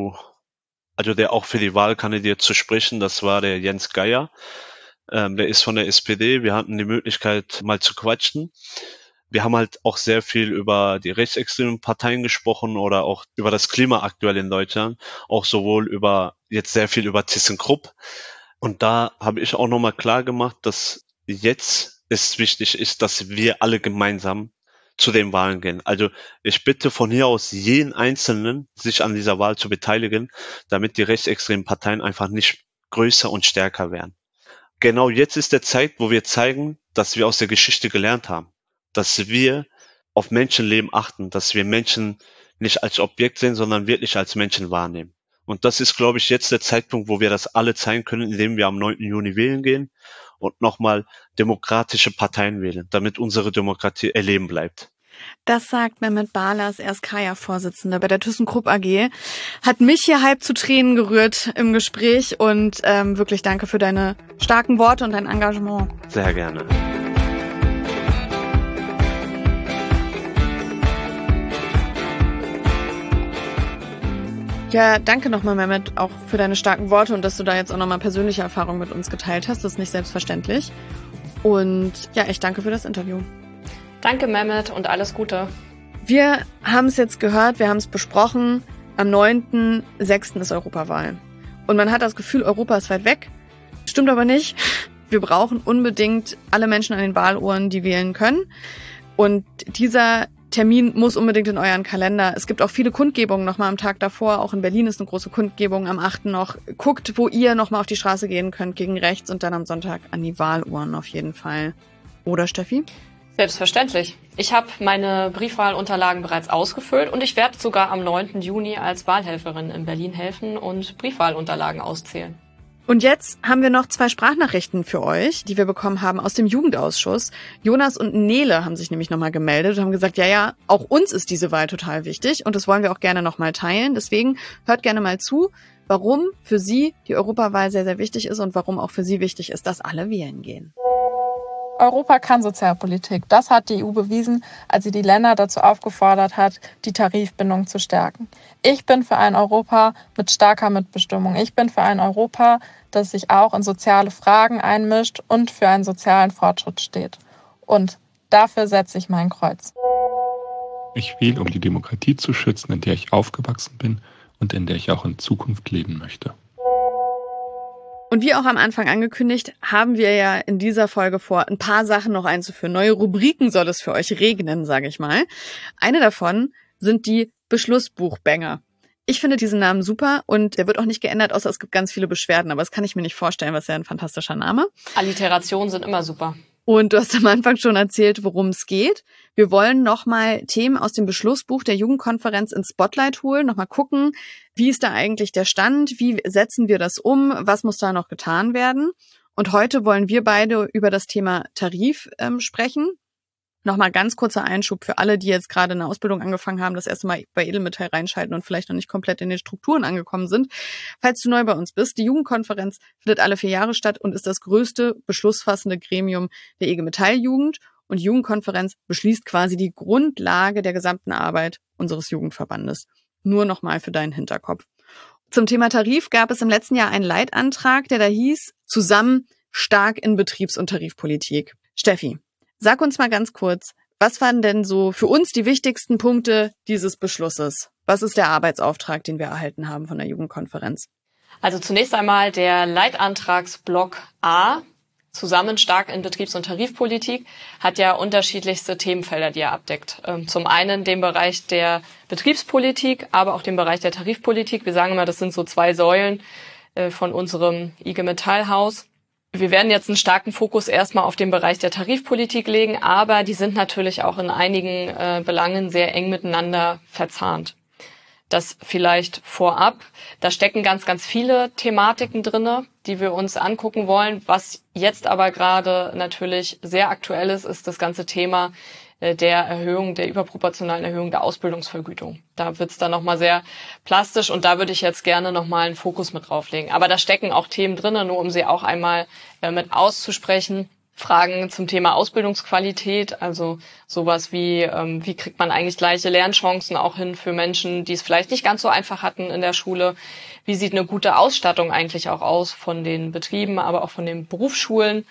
also der auch für die Wahl kandidiert, zu sprechen. Das war der Jens Geier. Der ist von der SPD. Wir hatten die Möglichkeit, mal zu quatschen. Wir haben halt auch sehr viel über die rechtsextremen Parteien gesprochen oder auch über das Klima aktuell in Deutschland. Auch sowohl jetzt sehr viel über ThyssenKrupp. Und da habe ich auch nochmal klar gemacht, dass jetzt es wichtig ist, dass wir alle gemeinsam zu den Wahlen gehen. Also ich bitte von hier aus jeden Einzelnen, sich an dieser Wahl zu beteiligen, damit die rechtsextremen Parteien einfach nicht größer und stärker werden. Genau jetzt ist der Zeit, wo wir zeigen, dass wir aus der Geschichte gelernt haben, dass wir auf Menschenleben achten, dass wir Menschen nicht als Objekt sehen, sondern wirklich als Menschen wahrnehmen. Und das ist, glaube ich, jetzt der Zeitpunkt, wo wir das alle zeigen können, indem wir am 9. Juni wählen gehen und nochmal demokratische Parteien wählen, damit unsere Demokratie erleben bleibt. Das sagt Mehmet Barlas, er ist KAJAF-Vorsitzender bei der ThyssenKrupp AG. Hat mich hier halb zu Tränen gerührt im Gespräch und wirklich danke für deine starken Worte und dein Engagement. Sehr gerne. Ja, danke nochmal, Mehmet, auch für deine starken Worte und dass du da jetzt auch nochmal persönliche Erfahrungen mit uns geteilt hast. Das ist nicht selbstverständlich. Und ja, ich danke für das Interview. Danke, Mehmet, und alles Gute. Wir haben es jetzt gehört, wir haben es besprochen. Am 9.6. ist Europawahl. Und man hat das Gefühl, Europa ist weit weg. Stimmt aber nicht. Wir brauchen unbedingt alle Menschen an den Wahlurnen, die wählen können. Und dieser Termin muss unbedingt in euren Kalender. Es gibt auch viele Kundgebungen nochmal am Tag davor. Auch in Berlin ist eine große Kundgebung am 8. noch. Guckt, wo ihr nochmal auf die Straße gehen könnt gegen rechts und dann am Sonntag an die Wahlurnen auf jeden Fall. Oder, Steffi? Selbstverständlich. Ich habe meine Briefwahlunterlagen bereits ausgefüllt und ich werde sogar am 9. Juni als Wahlhelferin in Berlin helfen und Briefwahlunterlagen auszählen. Und jetzt haben wir noch 2 Sprachnachrichten für euch, die wir bekommen haben aus dem Jugendausschuss. Jonas und Nele haben sich nämlich nochmal gemeldet und haben gesagt, ja, auch uns ist diese Wahl total wichtig und das wollen wir auch gerne nochmal teilen. Deswegen hört gerne mal zu, warum für sie die Europawahl sehr, sehr wichtig ist und warum auch für sie wichtig ist, dass alle wählen gehen. Europa kann Sozialpolitik. Das hat die EU bewiesen, als sie die Länder dazu aufgefordert hat, die Tarifbindung zu stärken. Ich bin für ein Europa mit starker Mitbestimmung. Ich bin für ein Europa, das sich auch in soziale Fragen einmischt und für einen sozialen Fortschritt steht. Und dafür setze ich mein Kreuz. Ich wähle, um die Demokratie zu schützen, in der ich aufgewachsen bin und in der ich auch in Zukunft leben möchte. Und wie auch am Anfang angekündigt, haben wir ja in dieser Folge vor, ein paar Sachen noch einzuführen. Neue Rubriken soll es für euch regnen, sage ich mal. Eine davon sind die Beschlussbuchbänger. Ich finde diesen Namen super und der wird auch nicht geändert, außer es gibt ganz viele Beschwerden. Aber das kann ich mir nicht vorstellen, was ja ein fantastischer Name. Alliterationen sind immer super. Und du hast am Anfang schon erzählt, worum es geht. Wir wollen nochmal Themen aus dem Beschlussbuch der Jugendkonferenz ins Spotlight holen, nochmal gucken, wie ist da eigentlich der Stand, wie setzen wir das um, was muss da noch getan werden. Und heute wollen wir beide über das Thema Tarif sprechen. Nochmal ganz kurzer Einschub für alle, die jetzt gerade eine Ausbildung angefangen haben, das erste Mal bei Edelmetall reinschalten und vielleicht noch nicht komplett in den Strukturen angekommen sind. Falls du neu bei uns bist, die Jugendkonferenz findet alle 4 Jahre statt und ist das größte beschlussfassende Gremium der IG Metall-Jugend. Und die Jugendkonferenz beschließt quasi die Grundlage der gesamten Arbeit unseres Jugendverbandes. Nur nochmal für deinen Hinterkopf. Zum Thema Tarif gab es im letzten Jahr einen Leitantrag, der da hieß, zusammen stark in Betriebs- und Tarifpolitik. Steffi, sag uns mal ganz kurz, was waren denn so für uns die wichtigsten Punkte dieses Beschlusses? Was ist der Arbeitsauftrag, den wir erhalten haben von der Jugendkonferenz? Also zunächst einmal der Leitantragsblock A, zusammen stark in Betriebs- und Tarifpolitik, hat ja unterschiedlichste Themenfelder, die er abdeckt. Zum einen den Bereich der Betriebspolitik, aber auch den Bereich der Tarifpolitik. Wir sagen immer, das sind so 2 Säulen von unserem IG Metall-Haus. Wir werden jetzt einen starken Fokus erstmal auf den Bereich der Tarifpolitik legen, aber die sind natürlich auch in einigen Belangen sehr eng miteinander verzahnt. Das vielleicht vorab. Da stecken ganz, ganz viele Thematiken drinne, die wir uns angucken wollen. Was jetzt aber gerade natürlich sehr aktuell ist, ist das ganze Thema der überproportionalen Erhöhung der Ausbildungsvergütung. Da wird's dann nochmal sehr plastisch und da würde ich jetzt gerne nochmal einen Fokus mit drauflegen. Aber da stecken auch Themen drinne, nur um sie auch einmal mit auszusprechen. Fragen zum Thema Ausbildungsqualität, also sowas wie kriegt man eigentlich gleiche Lernchancen auch hin für Menschen, die es vielleicht nicht ganz so einfach hatten in der Schule? Wie sieht eine gute Ausstattung eigentlich auch aus von den Betrieben, aber auch von den Berufsschulen?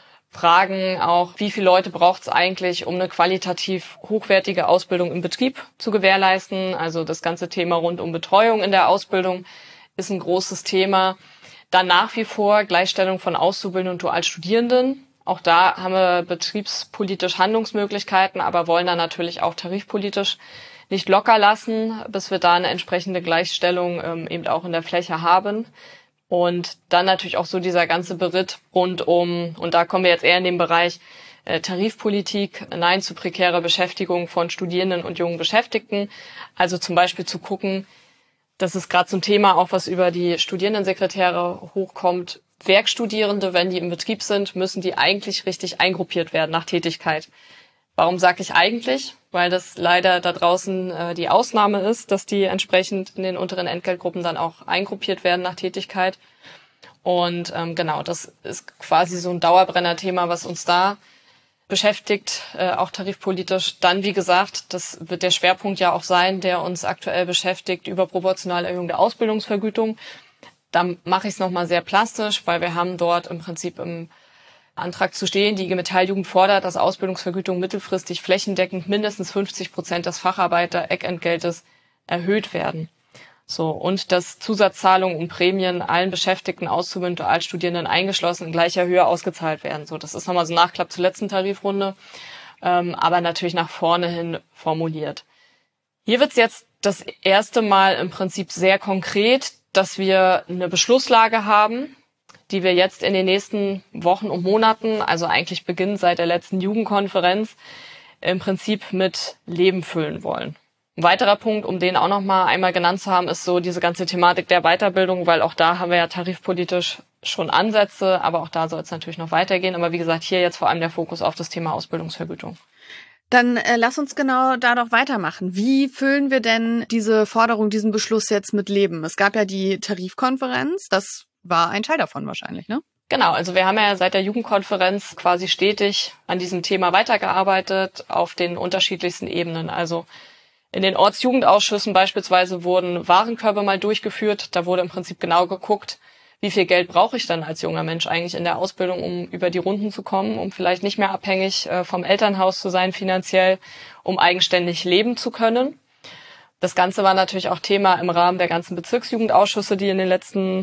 Fragen auch, wie viele Leute braucht es eigentlich, um eine qualitativ hochwertige Ausbildung im Betrieb zu gewährleisten? Also das ganze Thema rund um Betreuung in der Ausbildung ist ein großes Thema. Dann nach wie vor Gleichstellung von Auszubildenden und Dualstudierenden. Auch da haben wir betriebspolitisch Handlungsmöglichkeiten, aber wollen dann natürlich auch tarifpolitisch nicht locker lassen, bis wir da eine entsprechende Gleichstellung eben auch in der Fläche haben. Und dann natürlich auch so dieser ganze Beritt rund um, und da kommen wir jetzt eher in den Bereich Tarifpolitik, Nein zu prekärer Beschäftigung von Studierenden und jungen Beschäftigten. Also zum Beispiel zu gucken, das ist gerade so ein Thema auch, was über die Studierendensekretäre hochkommt. Werkstudierende, wenn die im Betrieb sind, müssen die eigentlich richtig eingruppiert werden nach Tätigkeit. Warum sage ich eigentlich? Weil das leider da draußen die Ausnahme ist, dass die entsprechend in den unteren Entgeltgruppen dann auch eingruppiert werden nach Tätigkeit. Und genau, das ist quasi so ein Dauerbrenner-Thema, was uns da beschäftigt, auch tarifpolitisch. Dann, wie gesagt, das wird der Schwerpunkt ja auch sein, der uns aktuell beschäftigt, überproportionale Erhöhung der Ausbildungsvergütung. Dann mache ich es nochmal sehr plastisch, weil wir haben dort im Prinzip im Antrag zu stehen, die IG Metall-Jugend fordert, dass Ausbildungsvergütung mittelfristig flächendeckend mindestens 50% des Facharbeiter-Eckentgeltes erhöht werden. So, und dass Zusatzzahlungen und Prämien allen Beschäftigten, Auszubildenden und Altstudierenden eingeschlossen in gleicher Höhe ausgezahlt werden. So, das ist nochmal so ein Nachklapp zur letzten Tarifrunde, aber natürlich nach vorne hin formuliert. Hier wird's jetzt das erste Mal im Prinzip sehr konkret, dass wir eine Beschlusslage haben, die wir jetzt in den nächsten Wochen und Monaten, also eigentlich beginnend seit der letzten Jugendkonferenz, im Prinzip mit Leben füllen wollen. Ein weiterer Punkt, um den auch noch mal einmal genannt zu haben, ist so diese ganze Thematik der Weiterbildung, weil auch da haben wir ja tarifpolitisch schon Ansätze, aber auch da soll es natürlich noch weitergehen. Aber wie gesagt, hier jetzt vor allem der Fokus auf das Thema Ausbildungsvergütung. Dann lass uns genau da doch weitermachen. Wie füllen wir denn diese Forderung, diesen Beschluss jetzt mit Leben? Es gab ja die Tarifkonferenz, das war ein Teil davon wahrscheinlich, ne? Genau, also wir haben ja seit der Jugendkonferenz quasi stetig an diesem Thema weitergearbeitet auf den unterschiedlichsten Ebenen. Also in den Ortsjugendausschüssen beispielsweise wurden Warenkörbe mal durchgeführt. Da wurde im Prinzip genau geguckt, wie viel Geld brauche ich dann als junger Mensch eigentlich in der Ausbildung, um über die Runden zu kommen, um vielleicht nicht mehr abhängig vom Elternhaus zu sein finanziell, um eigenständig leben zu können. Das Ganze war natürlich auch Thema im Rahmen der ganzen Bezirksjugendausschüsse, die in den letzten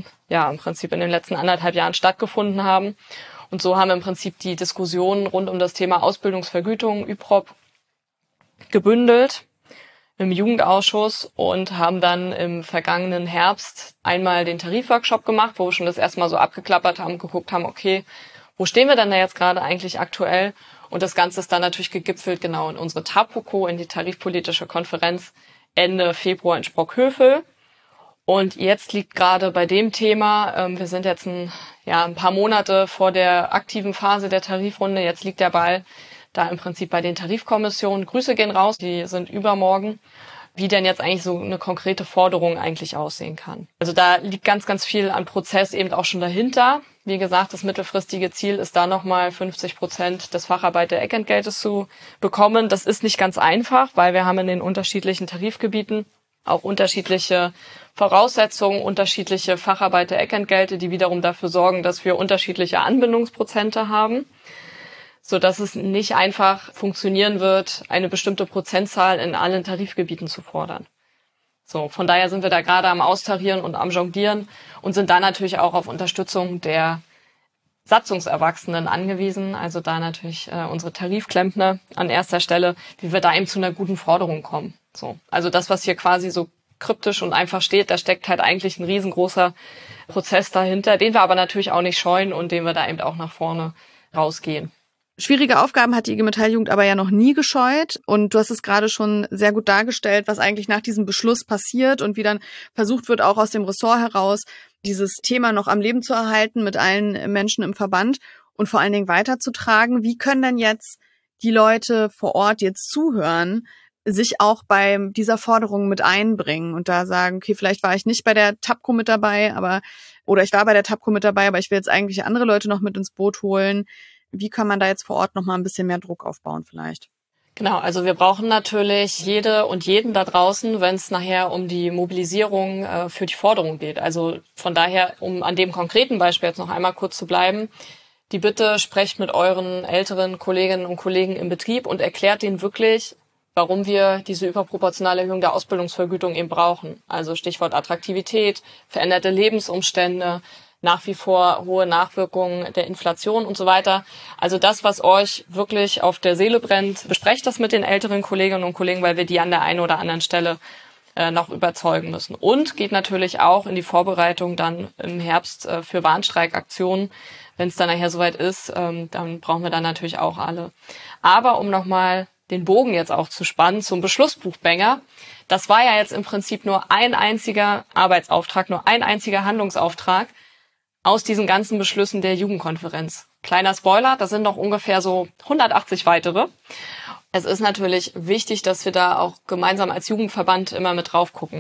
1,5 Jahren stattgefunden haben. Und so haben wir im Prinzip die Diskussionen rund um das Thema Ausbildungsvergütung, ÜPROP, gebündelt im Jugendausschuss und haben dann im vergangenen Herbst einmal den Tarifworkshop gemacht, wo wir schon das erste Mal so abgeklappert haben, geguckt haben, okay, wo stehen wir denn da jetzt gerade eigentlich aktuell? Und das Ganze ist dann natürlich gegipfelt genau in unsere TAPOKO, in die tarifpolitische Konferenz Ende Februar in Sprockhövel. Und jetzt liegt gerade bei dem Thema, wir sind jetzt ein paar Monate vor der aktiven Phase der Tarifrunde, jetzt liegt der Ball da im Prinzip bei den Tarifkommissionen. Grüße gehen raus, die sind übermorgen, wie denn jetzt eigentlich so eine konkrete Forderung eigentlich aussehen kann. Also da liegt ganz, ganz viel an Prozess eben auch schon dahinter. Wie gesagt, das mittelfristige Ziel ist da nochmal 50% des Facharbeiter-Eckentgeltes zu bekommen. Das ist nicht ganz einfach, weil wir haben in den unterschiedlichen Tarifgebieten auch unterschiedliche Voraussetzungen, unterschiedliche Facharbeiter-Eckentgelte, die wiederum dafür sorgen, dass wir unterschiedliche Anbindungsprozente haben, so dass es nicht einfach funktionieren wird, eine bestimmte Prozentzahl in allen Tarifgebieten zu fordern. So, von daher sind wir da gerade am Austarieren und am Jonglieren und sind da natürlich auch auf Unterstützung der Satzungserwachsenen angewiesen, also da natürlich unsere Tarifklempner an erster Stelle, wie wir da eben zu einer guten Forderung kommen. So, also das, was hier quasi so kryptisch und einfach steht, da steckt halt eigentlich ein riesengroßer Prozess dahinter, den wir aber natürlich auch nicht scheuen und den wir da eben auch nach vorne rausgehen. Schwierige Aufgaben hat die IG Metall-Jugend aber ja noch nie gescheut. Und du hast es gerade schon sehr gut dargestellt, was eigentlich nach diesem Beschluss passiert und wie dann versucht wird, auch aus dem Ressort heraus dieses Thema noch am Leben zu erhalten mit allen Menschen im Verband und vor allen Dingen weiterzutragen. Wie können denn jetzt die Leute vor Ort, die jetzt zuhören, sich auch bei dieser Forderung mit einbringen und da sagen, okay, vielleicht war ich nicht bei der TAPCO mit dabei, oder ich war bei der TAPCO mit dabei, aber ich will jetzt eigentlich andere Leute noch mit ins Boot holen. Wie kann man da jetzt vor Ort noch mal ein bisschen mehr Druck aufbauen vielleicht? Genau, also wir brauchen natürlich jede und jeden da draußen, wenn es nachher um die Mobilisierung für die Forderung geht. Also von daher, um an dem konkreten Beispiel jetzt noch einmal kurz zu bleiben, die Bitte, sprecht mit euren älteren Kolleginnen und Kollegen im Betrieb und erklärt denen wirklich, warum wir diese überproportionale Erhöhung der Ausbildungsvergütung eben brauchen. Also Stichwort Attraktivität, veränderte Lebensumstände, nach wie vor hohe Nachwirkungen der Inflation und so weiter. Also das, was euch wirklich auf der Seele brennt, besprecht das mit den älteren Kolleginnen und Kollegen, weil wir die an der einen oder anderen Stelle noch überzeugen müssen. Und geht natürlich auch in die Vorbereitung dann im Herbst für Warnstreikaktionen. Wenn es dann nachher soweit ist, dann brauchen wir dann natürlich auch alle. Aber um nochmal den Bogen jetzt auch zu spannen zum Beschlussbuchbänger, das war ja jetzt im Prinzip nur ein einziger Arbeitsauftrag, nur ein einziger Handlungsauftrag aus diesen ganzen Beschlüssen der Jugendkonferenz. Kleiner Spoiler, das sind noch ungefähr so 180 weitere. Es ist natürlich wichtig, dass wir da auch gemeinsam als Jugendverband immer mit drauf gucken.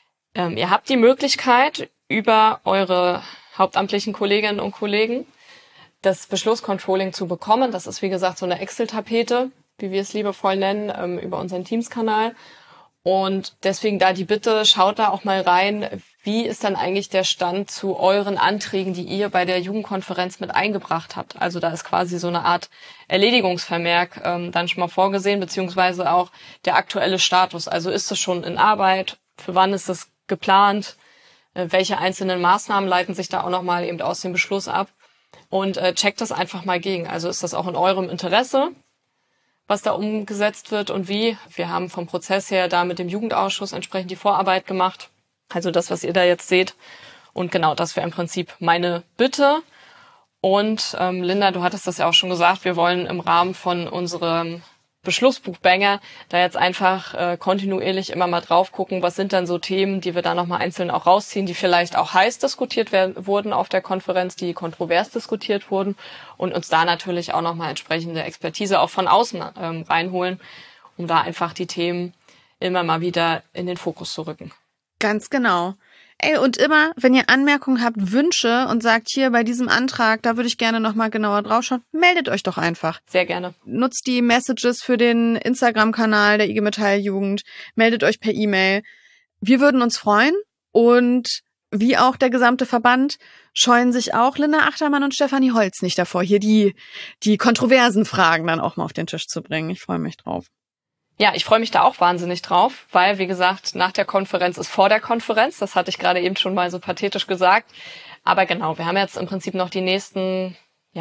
Ihr habt die Möglichkeit, über eure hauptamtlichen Kolleginnen und Kollegen das Beschlusscontrolling zu bekommen. Das ist, wie gesagt, so eine Excel-Tapete, wie wir es liebevoll nennen, über unseren Teams-Kanal. Und deswegen da die Bitte, schaut da auch mal rein, wie ist dann eigentlich der Stand zu euren Anträgen, die ihr bei der Jugendkonferenz mit eingebracht habt. Also da ist quasi so eine Art Erledigungsvermerk dann schon mal vorgesehen, beziehungsweise auch der aktuelle Status. Also ist es schon in Arbeit? Für wann ist es geplant? Welche einzelnen Maßnahmen leiten sich da auch nochmal eben aus dem Beschluss ab? Und checkt das einfach mal gegen. Also ist das auch in eurem Interesse, was da umgesetzt wird und wie? Wir haben vom Prozess her da mit dem Jugendausschuss entsprechend die Vorarbeit gemacht. Also das, was ihr da jetzt seht. Und genau, das wäre im Prinzip meine Bitte. Und Linda, du hattest das ja auch schon gesagt, wir wollen im Rahmen von unserem Beschlussbuchbanger da jetzt einfach kontinuierlich immer mal drauf gucken, was sind dann so Themen, die wir da nochmal einzeln auch rausziehen, die vielleicht auch heiß diskutiert wurden auf der Konferenz, die kontrovers diskutiert wurden und uns da natürlich auch nochmal entsprechende Expertise auch von außen reinholen, um da einfach die Themen immer mal wieder in den Fokus zu rücken. Ganz genau. Ey, und immer, wenn ihr Anmerkungen habt, Wünsche und sagt, hier bei diesem Antrag, da würde ich gerne nochmal genauer drauf schauen, meldet euch doch einfach. Sehr gerne. Nutzt die Messages für den Instagram-Kanal der IG Metall-Jugend, meldet euch per E-Mail. Wir würden uns freuen und wie auch der gesamte Verband scheuen sich auch Linda Achtermann und Stefanie Holz nicht davor, hier die kontroversen Fragen dann auch mal auf den Tisch zu bringen. Ich freue mich drauf. Ja, ich freue mich da auch wahnsinnig drauf, weil, wie gesagt, nach der Konferenz ist vor der Konferenz. Das hatte ich gerade eben schon mal so pathetisch gesagt. Aber genau, wir haben jetzt im Prinzip noch die nächsten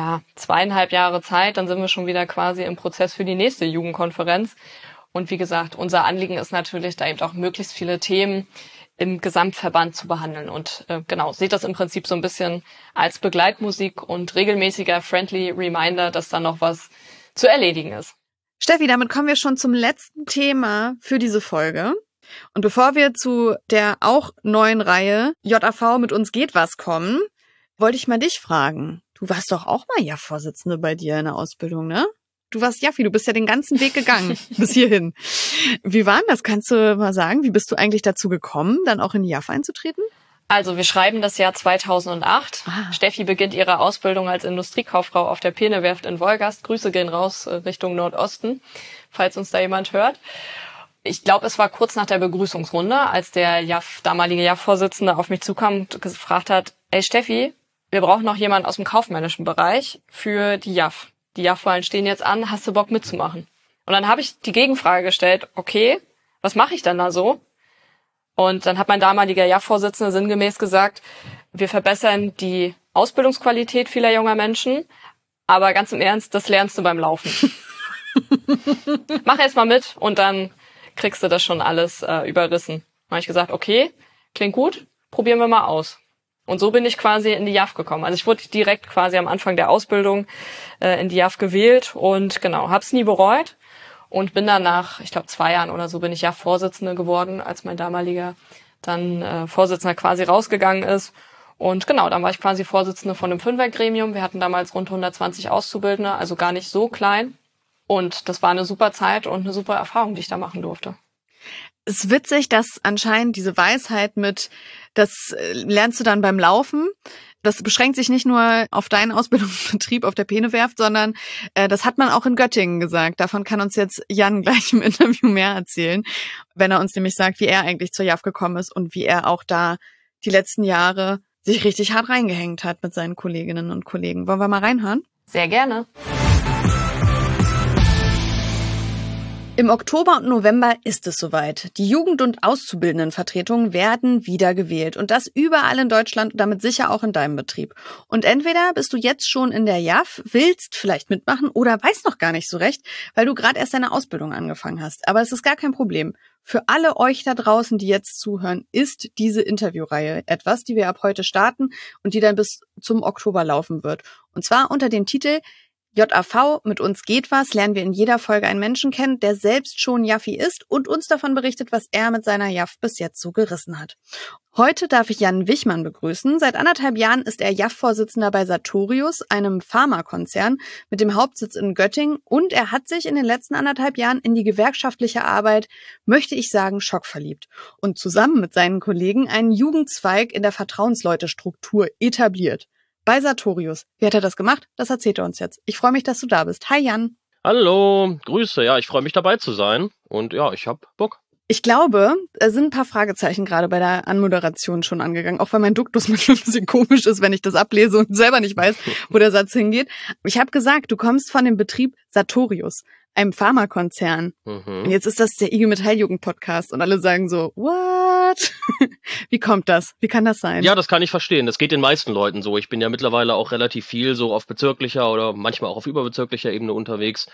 2,5 Jahre Zeit. Dann sind wir schon wieder quasi im Prozess für die nächste Jugendkonferenz. Und wie gesagt, unser Anliegen ist natürlich, da eben auch möglichst viele Themen im Gesamtverband zu behandeln. Und genau, seht das im Prinzip so ein bisschen als Begleitmusik und regelmäßiger Friendly Reminder, dass da noch was zu erledigen ist. Steffi, damit kommen wir schon zum letzten Thema für diese Folge. Und bevor wir zu der auch neuen Reihe JAV mit uns geht was kommen, wollte ich mal dich fragen. Du warst doch auch mal JAV-Vorsitzende bei dir in der Ausbildung, ne? Du warst Jaffi, du bist ja den ganzen Weg gegangen bis hierhin. Wie war denn das? Kannst du mal sagen, wie bist du eigentlich dazu gekommen, dann auch in die JAV einzutreten? Also wir schreiben das Jahr 2008. Steffi beginnt ihre Ausbildung als Industriekauffrau auf der Peene-Werft in Wolgast. Grüße gehen raus Richtung Nordosten, falls uns da jemand hört. Ich glaube, es war kurz nach der Begrüßungsrunde, als der damalige JAF-Vorsitzende auf mich zukam und gefragt hat, ey Steffi, wir brauchen noch jemanden aus dem kaufmännischen Bereich für die JAF. Die JAF-Wahlen stehen jetzt an, hast du Bock mitzumachen? Und dann habe ich die Gegenfrage gestellt, okay, was mache ich denn da so? Und dann hat mein damaliger JAF-Vorsitzender sinngemäß gesagt, wir verbessern die Ausbildungsqualität vieler junger Menschen, aber ganz im Ernst, das lernst du beim Laufen. Mach erst mal mit und dann kriegst du das schon alles überrissen. Dann habe ich gesagt, okay, klingt gut, probieren wir mal aus. Und so bin ich quasi in die JAF gekommen. Also ich wurde direkt quasi am Anfang der Ausbildung in die JAF gewählt und genau, hab's nie bereut und bin dann nach, ich glaube 2 Jahren oder so, bin ich JAF-Vorsitzende geworden, als mein damaliger dann Vorsitzender quasi rausgegangen ist. Und genau, dann war ich quasi Vorsitzende von einem 5er-Gremium. Wir hatten damals rund 120 Auszubildende, also gar nicht so klein. Und das war eine super Zeit und eine super Erfahrung, die ich da machen durfte. Es ist witzig, dass anscheinend diese Weisheit mit, das lernst du dann beim Laufen, das beschränkt sich nicht nur auf deinen Ausbildungsbetrieb auf der Penewerft, sondern das hat man auch in Göttingen gesagt. Davon kann uns jetzt Jan gleich im Interview mehr erzählen, wenn er uns nämlich sagt, wie er eigentlich zur JAF gekommen ist und wie er auch da die letzten Jahre sich richtig hart reingehängt hat mit seinen Kolleginnen und Kollegen. Wollen wir mal reinhören? Sehr gerne. Im Oktober und November ist es soweit. Die Jugend- und Auszubildendenvertretungen werden wieder gewählt. Und das überall in Deutschland und damit sicher auch in deinem Betrieb. Und entweder bist du jetzt schon in der JAF, willst vielleicht mitmachen oder weißt noch gar nicht so recht, weil du gerade erst deine Ausbildung angefangen hast. Aber es ist gar kein Problem. Für alle euch da draußen, die jetzt zuhören, ist diese Interviewreihe etwas, die wir ab heute starten und die dann bis zum Oktober laufen wird. Und zwar unter dem Titel JAV, mit uns geht was, lernen wir in jeder Folge einen Menschen kennen, der selbst schon Jaffi ist und uns davon berichtet, was er mit seiner JAF bis jetzt so gerissen hat. Heute darf ich Jan Wichmann begrüßen. Seit 1,5 Jahren ist er JAF-Vorsitzender bei Sartorius, einem Pharmakonzern mit dem Hauptsitz in Göttingen, und er hat sich in den letzten 1,5 Jahren in die gewerkschaftliche Arbeit, möchte ich sagen, schockverliebt und zusammen mit seinen Kollegen einen Jugendzweig in der Vertrauensleutestruktur etabliert. Bei Sartorius. Wie hat er das gemacht? Das erzählt er uns jetzt. Ich freue mich, dass du da bist. Hi Jan. Hallo, Grüße. Ja, ich freue mich dabei zu sein und ja, ich hab Bock. Ich glaube, da sind ein paar Fragezeichen gerade bei der Anmoderation schon angegangen, auch weil mein Duktus manchmal ein bisschen komisch ist, wenn ich das ablese und selber nicht weiß, wo der Satz hingeht. Ich habe gesagt, du kommst von dem Betrieb Sartorius, einem Pharmakonzern. Und jetzt ist das der IG Metall Jugend Podcast und alle sagen so, what? Wie kommt das? Wie kann das sein? Ja, das kann ich verstehen. Das geht den meisten Leuten so. Ich bin ja mittlerweile auch relativ viel so auf bezirklicher oder manchmal auch auf überbezirklicher Ebene unterwegs.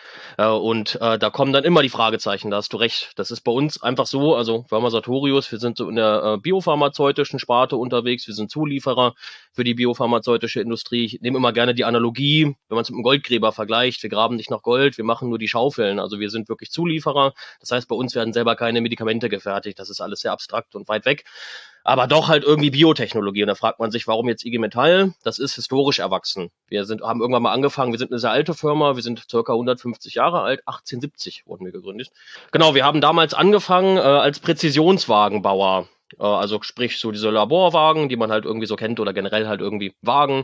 Und da kommen dann immer die Fragezeichen, da hast du recht. Das ist bei uns einfach so, also Firma Sartorius, wir sind so in der biopharmazeutischen Sparte unterwegs, wir sind Zulieferer für die biopharmazeutische Industrie. Ich nehme immer gerne die Analogie, wenn man es mit einem Goldgräber vergleicht, wir graben nicht nach Gold, wir machen nur die Schaufeln. Also wir sind wirklich Zulieferer. Das heißt, bei uns werden selber keine Medikamente gefertigt. Das ist alles sehr abstrakt und weit weg. Aber doch halt irgendwie Biotechnologie. Und da fragt man sich, warum jetzt IG Metall? Das ist historisch erwachsen. Haben irgendwann mal angefangen, wir sind eine sehr alte Firma, wir sind circa 150 Jahre alt, 1870 wurden wir gegründet. Genau, wir haben damals angefangen als Präzisionswagenbauer. Also sprich so diese Laborwagen, die man halt irgendwie so kennt oder generell halt irgendwie Wagen.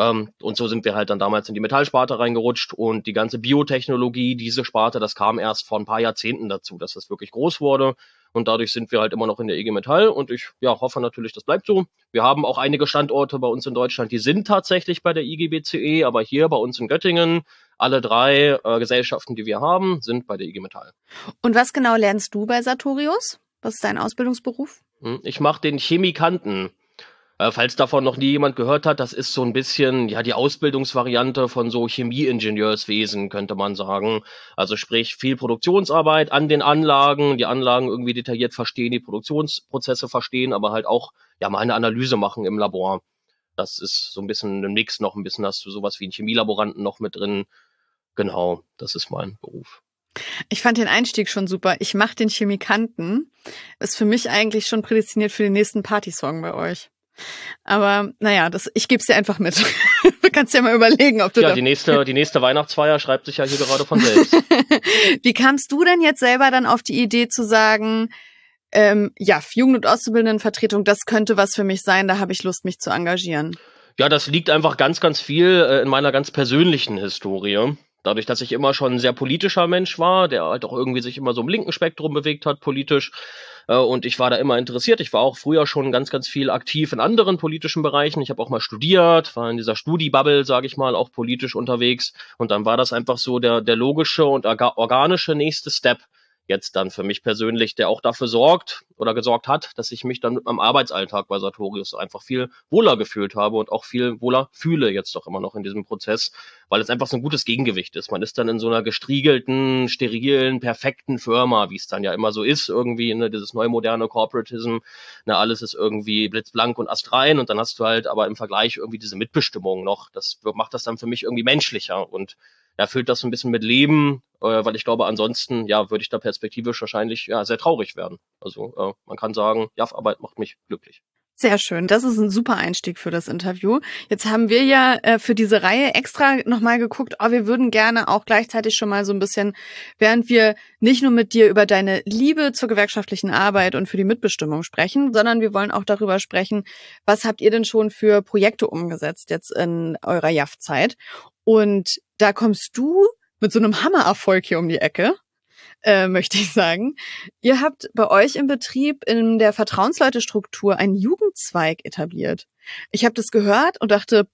Und so sind wir halt dann damals in die Metallsparte reingerutscht und die ganze Biotechnologie, diese Sparte, das kam erst vor ein paar Jahrzehnten dazu, dass das wirklich groß wurde. Und dadurch sind wir halt immer noch in der IG Metall und ich hoffe natürlich, das bleibt so. Wir haben auch einige Standorte bei uns in Deutschland, die sind tatsächlich bei der IG BCE, aber hier bei uns in Göttingen, alle 3 Gesellschaften, die wir haben, sind bei der IG Metall. Und was genau lernst du bei Sartorius? Was ist dein Ausbildungsberuf? Ich mache den Chemikanten. Falls davon noch nie jemand gehört hat, das ist so ein bisschen die Ausbildungsvariante von so Chemieingenieurswesen, könnte man sagen. Also sprich viel Produktionsarbeit an den Anlagen, die Anlagen irgendwie detailliert verstehen, die Produktionsprozesse verstehen, aber halt auch mal eine Analyse machen im Labor. Das ist so ein bisschen ein Mix, noch ein bisschen hast du sowas wie einen Chemielaboranten noch mit drin. Genau, das ist mein Beruf. Ich fand den Einstieg schon super. Ich mache den Chemikanten. Ist für mich eigentlich schon prädestiniert für den nächsten Partysong bei euch. Aber naja, ich gebe es dir einfach mit. Du kannst ja mal überlegen, ob du die nächste Weihnachtsfeier schreibt sich ja hier gerade von selbst. Wie kamst du denn jetzt selber dann auf die Idee zu sagen, Jugend- und Auszubildendenvertretung, das könnte was für mich sein, da habe ich Lust, mich zu engagieren? Ja, das liegt einfach ganz, ganz viel in meiner ganz persönlichen Historie. Dadurch, dass ich immer schon ein sehr politischer Mensch war, der halt auch irgendwie sich immer so im linken Spektrum bewegt hat, politisch. Und ich war da immer interessiert. Ich war auch früher schon ganz, ganz viel aktiv in anderen politischen Bereichen. Ich habe auch mal studiert, war in dieser Studi-Bubble, sage ich mal, auch politisch unterwegs. Und dann war das einfach so der logische und organische nächste Step jetzt dann für mich persönlich, der auch dafür sorgt oder gesorgt hat, dass ich mich dann mit meinem Arbeitsalltag bei Sartorius einfach viel wohler gefühlt habe und auch viel wohler fühle jetzt doch immer noch in diesem Prozess, weil es einfach so ein gutes Gegengewicht ist. Man ist dann in so einer gestriegelten, sterilen, perfekten Firma, wie es dann ja immer so ist, irgendwie, ne, dieses neumoderne Corporatism, ne, alles ist irgendwie blitzblank und astrein und dann hast du halt aber im Vergleich irgendwie diese Mitbestimmung noch. Das macht das dann für mich irgendwie menschlicher und erfüllt das so ein bisschen mit Leben, weil ich glaube, ansonsten, ja, würde ich da perspektivisch wahrscheinlich ja sehr traurig werden. Also man kann sagen, ja, Arbeit macht mich glücklich. Sehr schön. Das ist ein super Einstieg für das Interview. Jetzt haben wir ja für diese Reihe extra nochmal geguckt, wir würden gerne auch gleichzeitig schon mal so ein bisschen, während wir nicht nur mit dir über deine Liebe zur gewerkschaftlichen Arbeit und für die Mitbestimmung sprechen, sondern wir wollen auch darüber sprechen, was habt ihr denn schon für Projekte umgesetzt jetzt in eurer JAF-Zeit? Und da kommst du mit so einem Hammererfolg hier um die Ecke. Möchte ich sagen. Ihr habt bei euch im Betrieb in der Vertrauensleutestruktur einen Jugendzweig etabliert. Ich habe das gehört und dachte,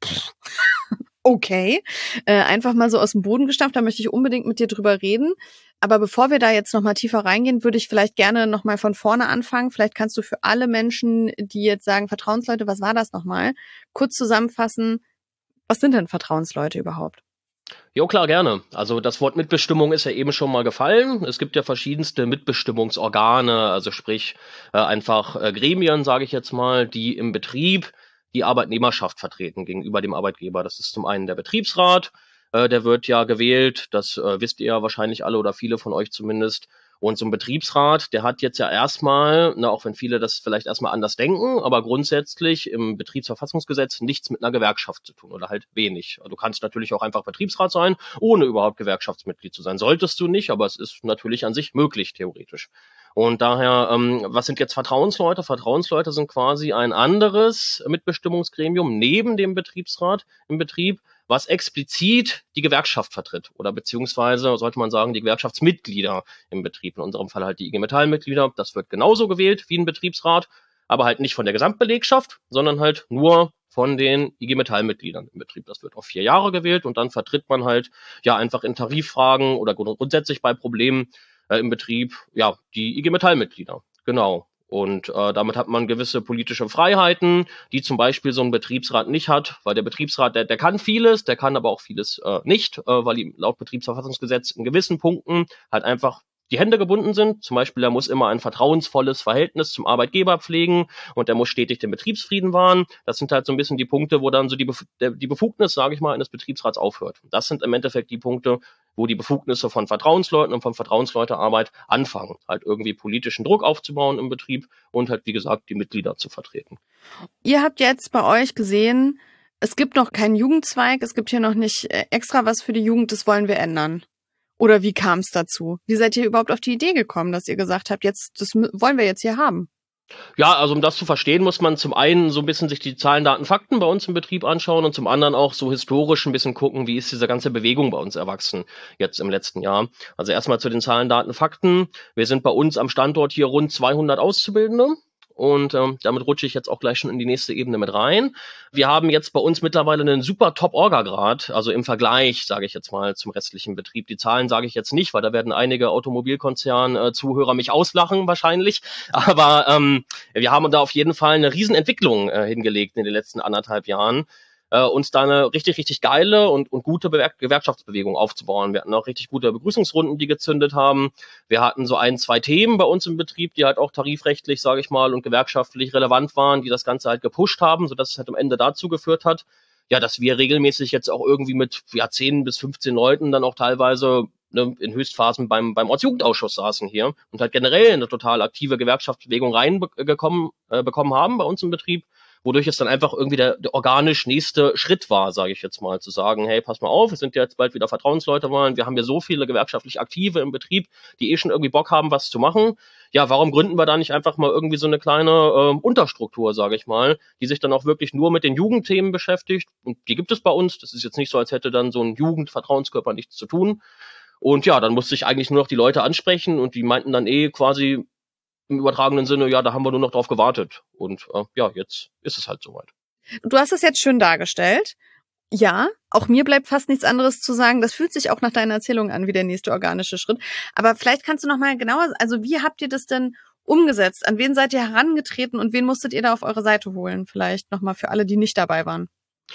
okay, einfach mal so aus dem Boden gestampft, da möchte ich unbedingt mit dir drüber reden. Aber bevor wir da jetzt nochmal tiefer reingehen, würde ich vielleicht gerne nochmal von vorne anfangen. Vielleicht kannst du für alle Menschen, die jetzt sagen, Vertrauensleute, was war das nochmal, kurz zusammenfassen, was sind denn Vertrauensleute überhaupt? Jo, klar, gerne. Also das Wort Mitbestimmung ist ja eben schon mal gefallen. Es gibt ja verschiedenste Mitbestimmungsorgane, also sprich einfach Gremien, sage ich jetzt mal, die im Betrieb die Arbeitnehmerschaft vertreten gegenüber dem Arbeitgeber. Das ist zum einen der Betriebsrat, der wird ja gewählt, das wisst ihr ja wahrscheinlich alle oder viele von euch zumindest. Und so ein Betriebsrat, der hat jetzt ja erstmal, auch wenn viele das vielleicht erstmal anders denken, aber grundsätzlich im Betriebsverfassungsgesetz nichts mit einer Gewerkschaft zu tun oder halt wenig. Du kannst natürlich auch einfach Betriebsrat sein, ohne überhaupt Gewerkschaftsmitglied zu sein. Solltest du nicht, aber es ist natürlich an sich möglich, theoretisch. Und daher, was sind jetzt Vertrauensleute? Vertrauensleute sind quasi ein anderes Mitbestimmungsgremium neben dem Betriebsrat im Betrieb, was explizit die Gewerkschaft vertritt oder beziehungsweise, sollte man sagen, die Gewerkschaftsmitglieder im Betrieb. In unserem Fall halt die IG Metall-Mitglieder. Das wird genauso gewählt wie ein Betriebsrat, aber halt nicht von der Gesamtbelegschaft, sondern halt nur von den IG Metall-Mitgliedern im Betrieb. Das wird auf 4 Jahre gewählt und dann vertritt man halt ja einfach in Tariffragen oder grundsätzlich bei Problemen im Betrieb ja die IG Metall-Mitglieder. Genau. Und damit hat man gewisse politische Freiheiten, die zum Beispiel so ein Betriebsrat nicht hat, weil der Betriebsrat, der kann vieles, der kann aber auch vieles nicht, weil ihm laut Betriebsverfassungsgesetz in gewissen Punkten halt einfach die Hände gebunden sind. Zum Beispiel, er muss immer ein vertrauensvolles Verhältnis zum Arbeitgeber pflegen und er muss stetig den Betriebsfrieden wahren. Das sind halt so ein bisschen die Punkte, wo dann so die Befugnis, sage ich mal, eines Betriebsrats aufhört. Das sind im Endeffekt die Punkte, wo die Befugnisse von Vertrauensleuten und von Vertrauensleutearbeit anfangen, halt irgendwie politischen Druck aufzubauen im Betrieb und halt, wie gesagt, die Mitglieder zu vertreten. Ihr habt jetzt bei euch gesehen, es gibt noch keinen Jugendzweig, es gibt hier noch nicht extra was für die Jugend, das wollen wir ändern. Oder wie kam es dazu? Wie seid ihr überhaupt auf die Idee gekommen, dass ihr gesagt habt, jetzt das wollen wir jetzt hier haben? Ja, also um das zu verstehen, muss man zum einen so ein bisschen sich die Zahlen, Daten, Fakten bei uns im Betrieb anschauen und zum anderen auch so historisch ein bisschen gucken, wie ist diese ganze Bewegung bei uns erwachsen jetzt im letzten Jahr. Also erstmal zu den Zahlen, Daten, Fakten. Wir sind bei uns am Standort hier rund 200 Auszubildende. Und damit rutsche ich jetzt auch gleich schon in die nächste Ebene mit rein. Wir haben jetzt bei uns mittlerweile einen super Top-Orga-Grad, also im Vergleich, sage ich jetzt mal, zum restlichen Betrieb. Die Zahlen sage ich jetzt nicht, weil da werden einige Automobilkonzern-Zuhörer mich auslachen wahrscheinlich. Aber wir haben da auf jeden Fall eine Riesenentwicklung hingelegt in den letzten 1,5 Jahren. Uns da eine richtig, richtig geile und gute Gewerkschaftsbewegung aufzubauen. Wir hatten auch richtig gute Begrüßungsrunden, die gezündet haben. Wir hatten so 1, 2 Themen bei uns im Betrieb, die halt auch tarifrechtlich, sage ich mal, und gewerkschaftlich relevant waren, die das Ganze halt gepusht haben, sodass es halt am Ende dazu geführt hat, ja, dass wir regelmäßig jetzt auch irgendwie mit 10 bis 15 Leuten dann auch teilweise in Höchstphasen beim Ortsjugendausschuss saßen hier und halt generell eine total aktive Gewerkschaftsbewegung bekommen haben bei uns im Betrieb, wodurch es dann einfach irgendwie der organisch nächste Schritt war, sage ich jetzt mal, zu sagen, hey, pass mal auf, es sind jetzt bald wieder Vertrauensleute-Wahlen, wir haben ja so viele gewerkschaftlich Aktive im Betrieb, die schon irgendwie Bock haben, was zu machen. Ja, warum gründen wir da nicht einfach mal irgendwie so eine kleine Unterstruktur, sage ich mal, die sich dann auch wirklich nur mit den Jugendthemen beschäftigt, und die gibt es bei uns. Das ist jetzt nicht so, als hätte dann so ein Jugendvertrauenskörper nichts zu tun. Und ja, dann musste ich eigentlich nur noch die Leute ansprechen, und die meinten dann quasi im übertragenen Sinne, ja, da haben wir nur noch drauf gewartet. Und ja, jetzt ist es halt soweit. Du hast es jetzt schön dargestellt. Ja, auch mir bleibt fast nichts anderes zu sagen. Das fühlt sich auch nach deiner Erzählung an wie der nächste organische Schritt. Aber vielleicht kannst du noch mal genauer, also wie habt ihr das denn umgesetzt? An wen seid ihr herangetreten und wen musstet ihr da auf eure Seite holen? Vielleicht noch mal für alle, die nicht dabei waren.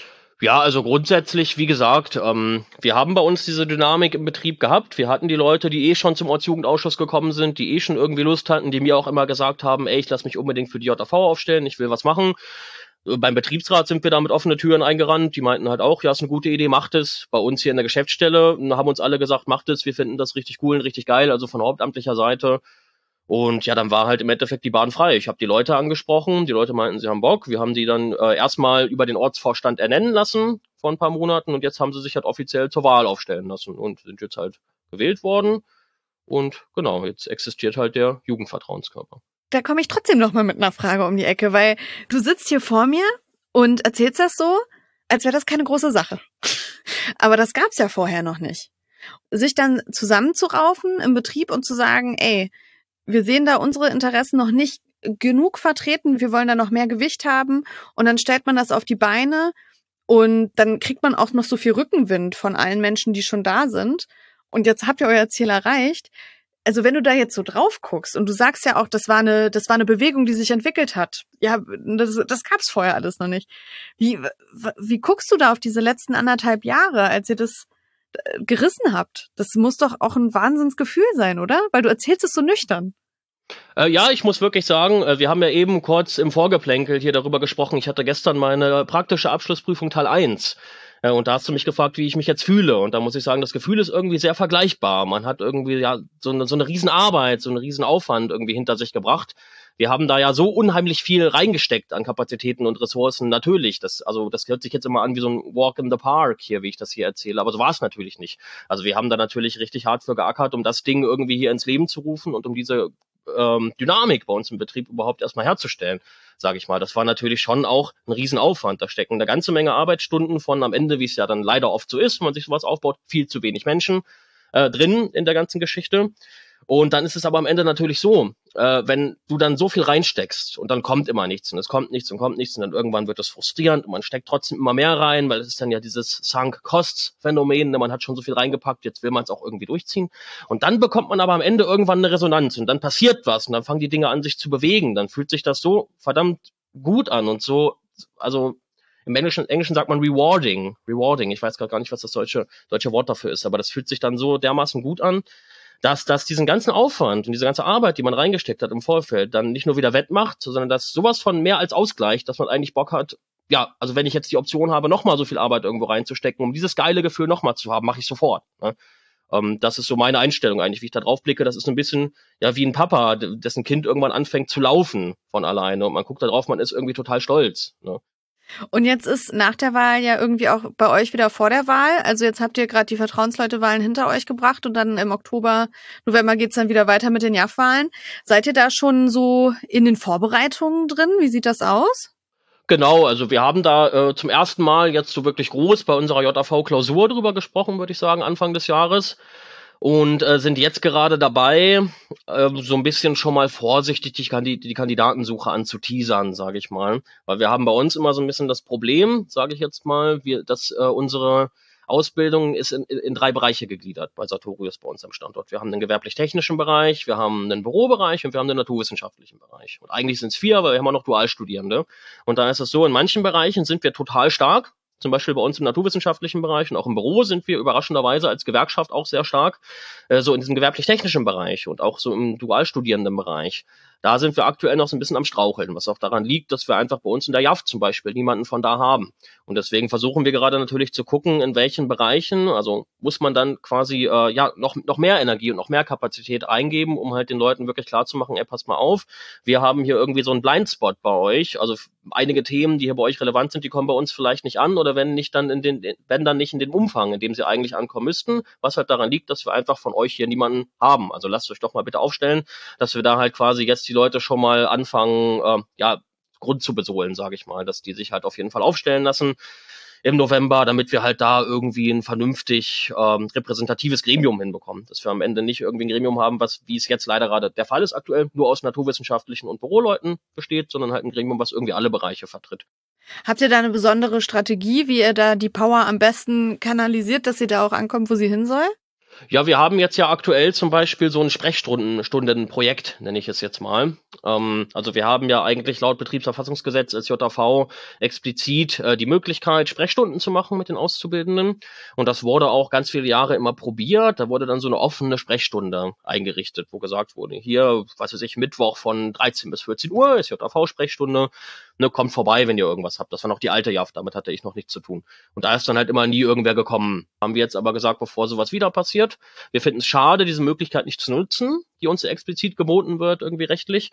Ja, also grundsätzlich, wie gesagt, wir haben bei uns diese Dynamik im Betrieb gehabt. Wir hatten die Leute, die schon zum Ortsjugendausschuss gekommen sind, die schon irgendwie Lust hatten, die mir auch immer gesagt haben, ey, ich lass mich unbedingt für die JAV aufstellen, ich will was machen. Beim Betriebsrat sind wir da mit offenen Türen eingerannt. Die meinten halt auch, ja, ist eine gute Idee, macht es. Bei uns hier in der Geschäftsstelle haben uns alle gesagt, macht es, wir finden das richtig cool und richtig geil, also von hauptamtlicher Seite. Und ja, dann war halt im Endeffekt die Bahn frei. Ich habe die Leute angesprochen, die Leute meinten, sie haben Bock. Wir haben die dann erstmal über den Ortsvorstand ernennen lassen vor ein paar Monaten, und jetzt haben sie sich halt offiziell zur Wahl aufstellen lassen und sind jetzt halt gewählt worden. Und genau, jetzt existiert halt der Jugendvertrauenskörper. Da komme ich trotzdem noch mal mit einer Frage um die Ecke, weil du sitzt hier vor mir und erzählst das so, als wäre das keine große Sache. Aber das gab's ja vorher noch nicht. Sich dann zusammenzuraufen im Betrieb und zu sagen, ey, wir sehen da unsere Interessen noch nicht genug vertreten, wir wollen da noch mehr Gewicht haben, und dann stellt man das auf die Beine und dann kriegt man auch noch so viel Rückenwind von allen Menschen, die schon da sind, und jetzt habt ihr euer Ziel erreicht. Also wenn du da jetzt so drauf guckst und du sagst ja auch, das war eine Bewegung, die sich entwickelt hat. Ja, das gab's vorher alles noch nicht. Wie guckst du da auf diese letzten 1,5 Jahre, als ihr das gerissen habt? Das muss doch auch ein Wahnsinnsgefühl sein, oder? Weil du erzählst es so nüchtern. Ja, ich muss wirklich sagen, wir haben ja eben kurz im Vorgeplänkel hier darüber gesprochen. Ich hatte gestern meine praktische Abschlussprüfung Teil 1. Und da hast du mich gefragt, wie ich mich jetzt fühle. Und da muss ich sagen, das Gefühl ist irgendwie sehr vergleichbar. Man hat irgendwie ja so eine Riesenarbeit, so einen Riesenaufwand irgendwie hinter sich gebracht. Wir haben da ja so unheimlich viel reingesteckt an Kapazitäten und Ressourcen. Natürlich, das hört sich jetzt immer an wie so ein Walk in the Park hier, wie ich das hier erzähle. Aber so war es natürlich nicht. Also wir haben da natürlich richtig hart für geackert, um das Ding irgendwie hier ins Leben zu rufen und um diese Dynamik bei uns im Betrieb überhaupt erstmal herzustellen, sage ich mal. Das war natürlich schon auch ein Riesenaufwand. Da stecken eine ganze Menge Arbeitsstunden von am Ende, wie es ja dann leider oft so ist, wenn man sich sowas aufbaut, viel zu wenig Menschen drin in der ganzen Geschichte. Und dann ist es aber am Ende natürlich so, wenn du dann so viel reinsteckst und dann kommt immer nichts und es kommt nichts und dann irgendwann wird das frustrierend und man steckt trotzdem immer mehr rein, weil es ist dann ja dieses Sunk-Costs-Phänomen, man hat schon so viel reingepackt, jetzt will man es auch irgendwie durchziehen. Und dann bekommt man aber am Ende irgendwann eine Resonanz und dann passiert was und dann fangen die Dinge an, sich zu bewegen. Dann fühlt sich das so verdammt gut an und so, also im Englischen sagt man rewarding. Ich weiß gerade gar nicht, was das deutsche Wort dafür ist, aber das fühlt sich dann so dermaßen gut an, dass diesen ganzen Aufwand und diese ganze Arbeit, die man reingesteckt hat im Vorfeld, dann nicht nur wieder wettmacht, sondern dass sowas von mehr als Ausgleich, dass man eigentlich Bock hat, ja, also wenn ich jetzt die Option habe, nochmal so viel Arbeit irgendwo reinzustecken, um dieses geile Gefühl nochmal zu haben, mache ich sofort. Ne? Das ist so meine Einstellung eigentlich, wie ich da drauf blicke. Das ist so ein bisschen ja wie ein Papa, dessen Kind irgendwann anfängt zu laufen von alleine und man guckt da drauf, man ist irgendwie total stolz. Ne? Und jetzt ist nach der Wahl ja irgendwie auch bei euch wieder vor der Wahl. Also jetzt habt ihr gerade die Vertrauensleute-Wahlen hinter euch gebracht und dann im Oktober, November geht's dann wieder weiter mit den JAF-Wahlen. Seid ihr da schon so in den Vorbereitungen drin? Wie sieht das aus? Genau, also wir haben da zum ersten Mal jetzt so wirklich groß bei unserer JAV-Klausur drüber gesprochen, würde ich sagen, Anfang des Jahres. Und sind jetzt gerade dabei, so ein bisschen schon mal vorsichtig die Kandidatensuche anzuteasern, sage ich mal. Weil wir haben bei uns immer so ein bisschen das Problem, sage ich jetzt mal, dass unsere Ausbildung ist in 3 Bereiche gegliedert bei Sartorius bei uns am Standort. Wir haben den gewerblich-technischen Bereich, wir haben einen Bürobereich und wir haben den naturwissenschaftlichen Bereich. Und eigentlich sind es 4, aber wir haben auch noch Dualstudierende. Und da ist es so, in manchen Bereichen sind wir total stark. Zum Beispiel bei uns im naturwissenschaftlichen Bereich und auch im Büro sind wir überraschenderweise als Gewerkschaft auch sehr stark, so in diesem gewerblich-technischen Bereich und auch so im dualstudierenden Bereich. Da sind wir aktuell noch so ein bisschen am Straucheln, was auch daran liegt, dass wir einfach bei uns in der JAF zum Beispiel niemanden von da haben. Und deswegen versuchen wir gerade natürlich zu gucken, in welchen Bereichen, also muss man dann quasi noch mehr Energie und noch mehr Kapazität eingeben, um halt den Leuten wirklich klarzumachen, ey, passt mal auf, wir haben hier irgendwie so einen Blindspot bei euch. Also einige Themen, die hier bei euch relevant sind, die kommen bei uns vielleicht nicht an oder wenn nicht dann wenn dann nicht in den Umfang, in dem sie eigentlich ankommen müssten, was halt daran liegt, dass wir einfach von euch hier niemanden haben. Also lasst euch doch mal bitte aufstellen, dass wir da halt quasi jetzt die Leute schon mal anfangen, Grund zu besohlen, sage ich mal, dass die sich halt auf jeden Fall aufstellen lassen im November, damit wir halt da irgendwie ein vernünftig repräsentatives Gremium hinbekommen. Dass wir am Ende nicht irgendwie ein Gremium haben, wie es jetzt leider gerade der Fall ist aktuell, nur aus naturwissenschaftlichen und Büroleuten besteht, sondern halt ein Gremium, was irgendwie alle Bereiche vertritt. Habt ihr da eine besondere Strategie, wie ihr da die Power am besten kanalisiert, dass sie da auch ankommt, wo sie hin soll? Ja, wir haben jetzt ja aktuell zum Beispiel so ein Sprechstundenprojekt, nenne ich es jetzt mal. Also wir haben ja eigentlich laut Betriebsverfassungsgesetz SJV explizit die Möglichkeit, Sprechstunden zu machen mit den Auszubildenden. Und das wurde auch ganz viele Jahre immer probiert. Da wurde dann so eine offene Sprechstunde eingerichtet, wo gesagt wurde, hier, was weiß ich, Mittwoch von 13 bis 14 Uhr, SJV-Sprechstunde. Ne, kommt vorbei, wenn ihr irgendwas habt. Das war noch die alte JAF, damit hatte ich noch nichts zu tun. Und da ist dann halt immer nie irgendwer gekommen. Haben wir jetzt aber gesagt, bevor sowas wieder passiert, wir finden es schade, diese Möglichkeit nicht zu nutzen, die uns explizit geboten wird, irgendwie rechtlich.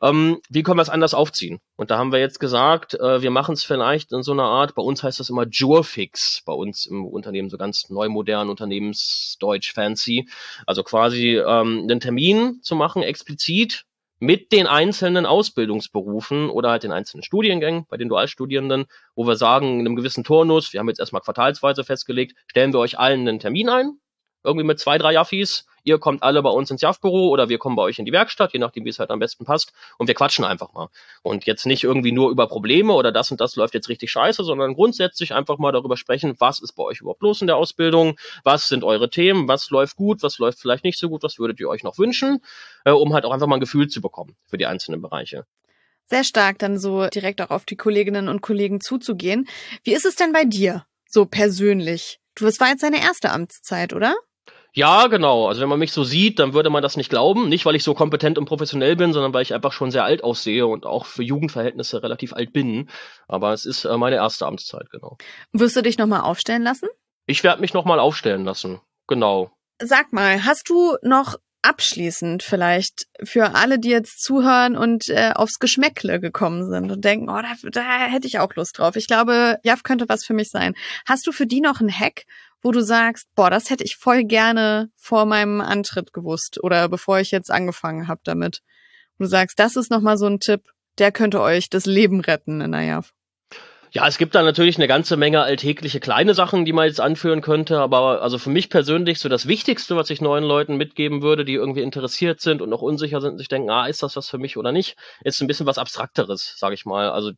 Wie können wir es anders aufziehen? Und da haben wir jetzt gesagt, wir machen es vielleicht in so einer Art, bei uns heißt das immer Jurfix, bei uns im Unternehmen, so ganz neu modern, Unternehmensdeutsch fancy. Also quasi einen Termin zu machen, explizit, mit den einzelnen Ausbildungsberufen oder halt den einzelnen Studiengängen, bei den Dualstudierenden, wo wir sagen, in einem gewissen Turnus, wir haben jetzt erstmal quartalsweise festgelegt, stellen wir euch allen einen Termin ein, irgendwie mit 2, 3 Jaffis, ihr kommt alle bei uns ins JAF-Büro oder wir kommen bei euch in die Werkstatt, je nachdem, wie es halt am besten passt, und wir quatschen einfach mal. Und jetzt nicht irgendwie nur über Probleme oder das und das läuft jetzt richtig scheiße, sondern grundsätzlich einfach mal darüber sprechen, was ist bei euch überhaupt los in der Ausbildung, was sind eure Themen, was läuft gut, was läuft vielleicht nicht so gut, was würdet ihr euch noch wünschen, um halt auch einfach mal ein Gefühl zu bekommen für die einzelnen Bereiche. Sehr stark, dann so direkt auch auf die Kolleginnen und Kollegen zuzugehen. Wie ist es denn bei dir, so persönlich? Das war jetzt deine erste Amtszeit, oder? Ja, genau. Also wenn man mich so sieht, dann würde man das nicht glauben. Nicht, weil ich so kompetent und professionell bin, sondern weil ich einfach schon sehr alt aussehe und auch für Jugendverhältnisse relativ alt bin. Aber es ist meine erste Amtszeit, genau. Wirst du dich nochmal aufstellen lassen? Ich werde mich nochmal aufstellen lassen, genau. Sag mal, hast du noch abschließend vielleicht für alle, die jetzt zuhören und aufs Geschmäckle gekommen sind und denken, oh, da hätte ich auch Lust drauf. Ich glaube, JAF könnte was für mich sein. Hast du für die noch einen Hack, wo du sagst, boah, das hätte ich voll gerne vor meinem Antritt gewusst oder bevor ich jetzt angefangen habe damit? Und du sagst, das ist nochmal so ein Tipp, der könnte euch das Leben retten in der JAF. Ja, es gibt da natürlich eine ganze Menge alltägliche kleine Sachen, die man jetzt anführen könnte, aber also für mich persönlich so das Wichtigste, was ich neuen Leuten mitgeben würde, die irgendwie interessiert sind und noch unsicher sind und sich denken, ist das was für mich oder nicht, ist ein bisschen was Abstrakteres, sage ich mal. Also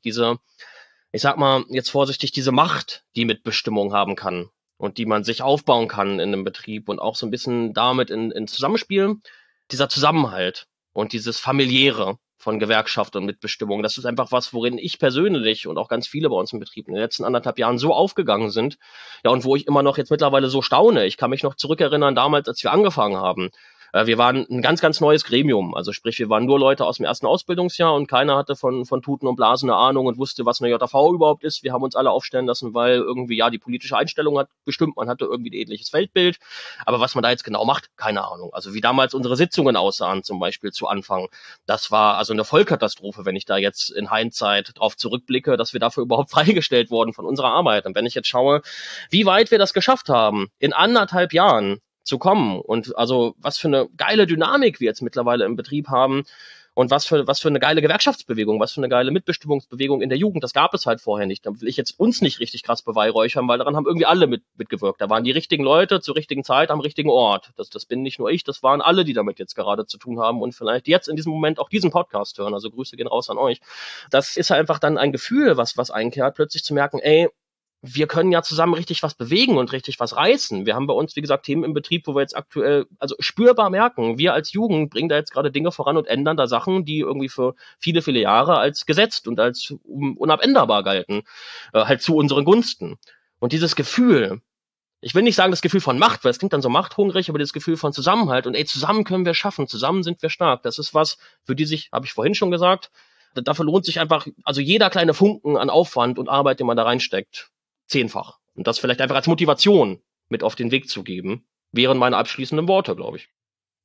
ich sag mal jetzt vorsichtig, diese Macht, die Mitbestimmung haben kann und die man sich aufbauen kann in einem Betrieb und auch so ein bisschen damit in Zusammenspiel, dieser Zusammenhalt und dieses Familiäre von Gewerkschaft und Mitbestimmung. Das ist einfach was, worin ich persönlich und auch ganz viele bei uns im Betrieb in den letzten 1,5 Jahren so aufgegangen sind. Ja, und wo ich immer noch jetzt mittlerweile so staune. Ich kann mich noch zurückerinnern, damals, als wir angefangen haben. Wir waren ein ganz, ganz neues Gremium. Also sprich, wir waren nur Leute aus dem ersten Ausbildungsjahr und keiner hatte von Tuten und Blasen eine Ahnung und wusste, was eine JV überhaupt ist. Wir haben uns alle aufstellen lassen, weil irgendwie, ja, die politische Einstellung hat bestimmt, man hatte irgendwie ein ähnliches Weltbild. Aber was man da jetzt genau macht, keine Ahnung. Also wie damals unsere Sitzungen aussahen, zum Beispiel zu Anfang. Das war also eine Vollkatastrophe, wenn ich da jetzt in Hindsight drauf zurückblicke, dass wir dafür überhaupt freigestellt wurden von unserer Arbeit. Und wenn ich jetzt schaue, wie weit wir das geschafft haben, in 1,5 Jahren, zu kommen und also was für eine geile Dynamik wir jetzt mittlerweile im Betrieb haben und was für eine geile Gewerkschaftsbewegung, was für eine geile Mitbestimmungsbewegung in der Jugend, das gab es halt vorher nicht. Da will ich jetzt uns nicht richtig krass beweihräuchern, weil daran haben irgendwie alle mitgewirkt. Da waren die richtigen Leute zur richtigen Zeit am richtigen Ort. Das bin nicht nur ich, das waren alle, die damit jetzt gerade zu tun haben und vielleicht jetzt in diesem Moment auch diesen Podcast hören. Also Grüße gehen raus an euch. Das ist halt einfach dann ein Gefühl, was einkehrt, plötzlich zu merken, wir können ja zusammen richtig was bewegen und richtig was reißen. Wir haben bei uns, wie gesagt, Themen im Betrieb, wo wir jetzt aktuell also spürbar merken, wir als Jugend bringen da jetzt gerade Dinge voran und ändern da Sachen, die irgendwie für viele, viele Jahre als gesetzt und als unabänderbar galten, halt zu unseren Gunsten. Und dieses Gefühl, ich will nicht sagen das Gefühl von Macht, weil es klingt dann so machthungrig, aber das Gefühl von Zusammenhalt und zusammen können wir schaffen, zusammen sind wir stark. Das ist was, für die sich, habe ich vorhin schon gesagt, dafür lohnt sich einfach, also jeder kleine Funken an Aufwand und Arbeit, den man da reinsteckt, 10-fach. Und das vielleicht einfach als Motivation mit auf den Weg zu geben, wären meine abschließenden Worte, glaube ich.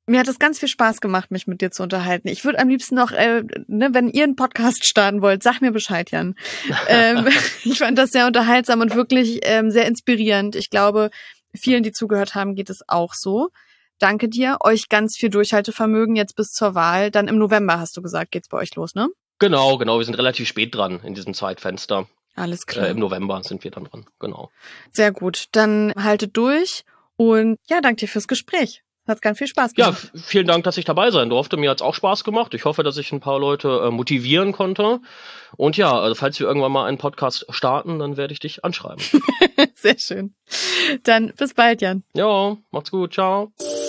Mir hat es ganz viel Spaß gemacht, mich mit dir zu unterhalten. Ich würde am liebsten noch, wenn ihr einen Podcast starten wollt, sag mir Bescheid, Jan. Ich fand das sehr unterhaltsam und wirklich sehr inspirierend. Ich glaube, vielen, die zugehört haben, geht es auch so. Danke dir. Euch ganz viel Durchhaltevermögen jetzt bis zur Wahl. Dann im November, hast du gesagt, geht's bei euch los, ne? Genau. Wir sind relativ spät dran in diesem Zeitfenster. Alles klar. Im November sind wir dann dran, genau. Sehr gut. Dann haltet durch und ja, danke dir fürs Gespräch. Hat ganz viel Spaß gemacht. Ja, vielen Dank, dass ich dabei sein durfte. Mir hat's auch Spaß gemacht. Ich hoffe, dass ich ein paar Leute motivieren konnte. Und ja, also falls wir irgendwann mal einen Podcast starten, dann werde ich dich anschreiben. Sehr schön. Dann bis bald, Jan. Ja, macht's gut. Ciao.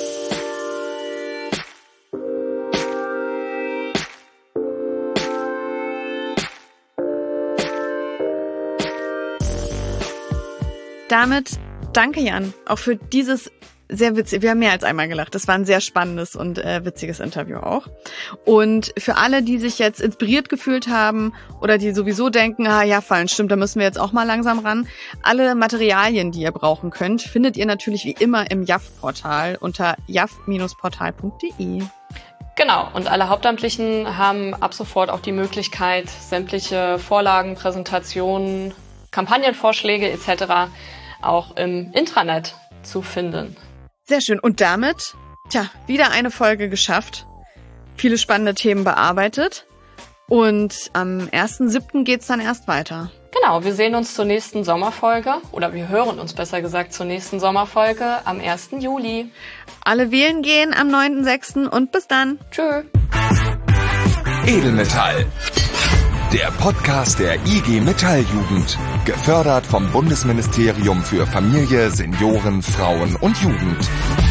Damit danke, Jan, auch für dieses sehr witzig. Wir haben mehr als einmal gelacht. Das war ein sehr spannendes und witziges Interview auch. Und für alle, die sich jetzt inspiriert gefühlt haben oder die sowieso denken, ja, Fallen, stimmt, da müssen wir jetzt auch mal langsam ran. Alle Materialien, die ihr brauchen könnt, findet ihr natürlich wie immer im JAF-Portal unter jaf-portal.de. Genau, und alle Hauptamtlichen haben ab sofort auch die Möglichkeit, sämtliche Vorlagen, Präsentationen, Kampagnenvorschläge etc. auch im Intranet zu finden. Sehr schön. Und damit, wieder eine Folge geschafft. Viele spannende Themen bearbeitet. Und am 1.7. geht's dann erst weiter. Genau, wir sehen uns zur nächsten Sommerfolge. Oder wir hören uns besser gesagt zur nächsten Sommerfolge am 1. Juli. Alle wählen gehen am 9.6. und bis dann. Tschö. Edelmetall. Der Podcast der IG Metalljugend. Gefördert vom Bundesministerium für Familie, Senioren, Frauen und Jugend.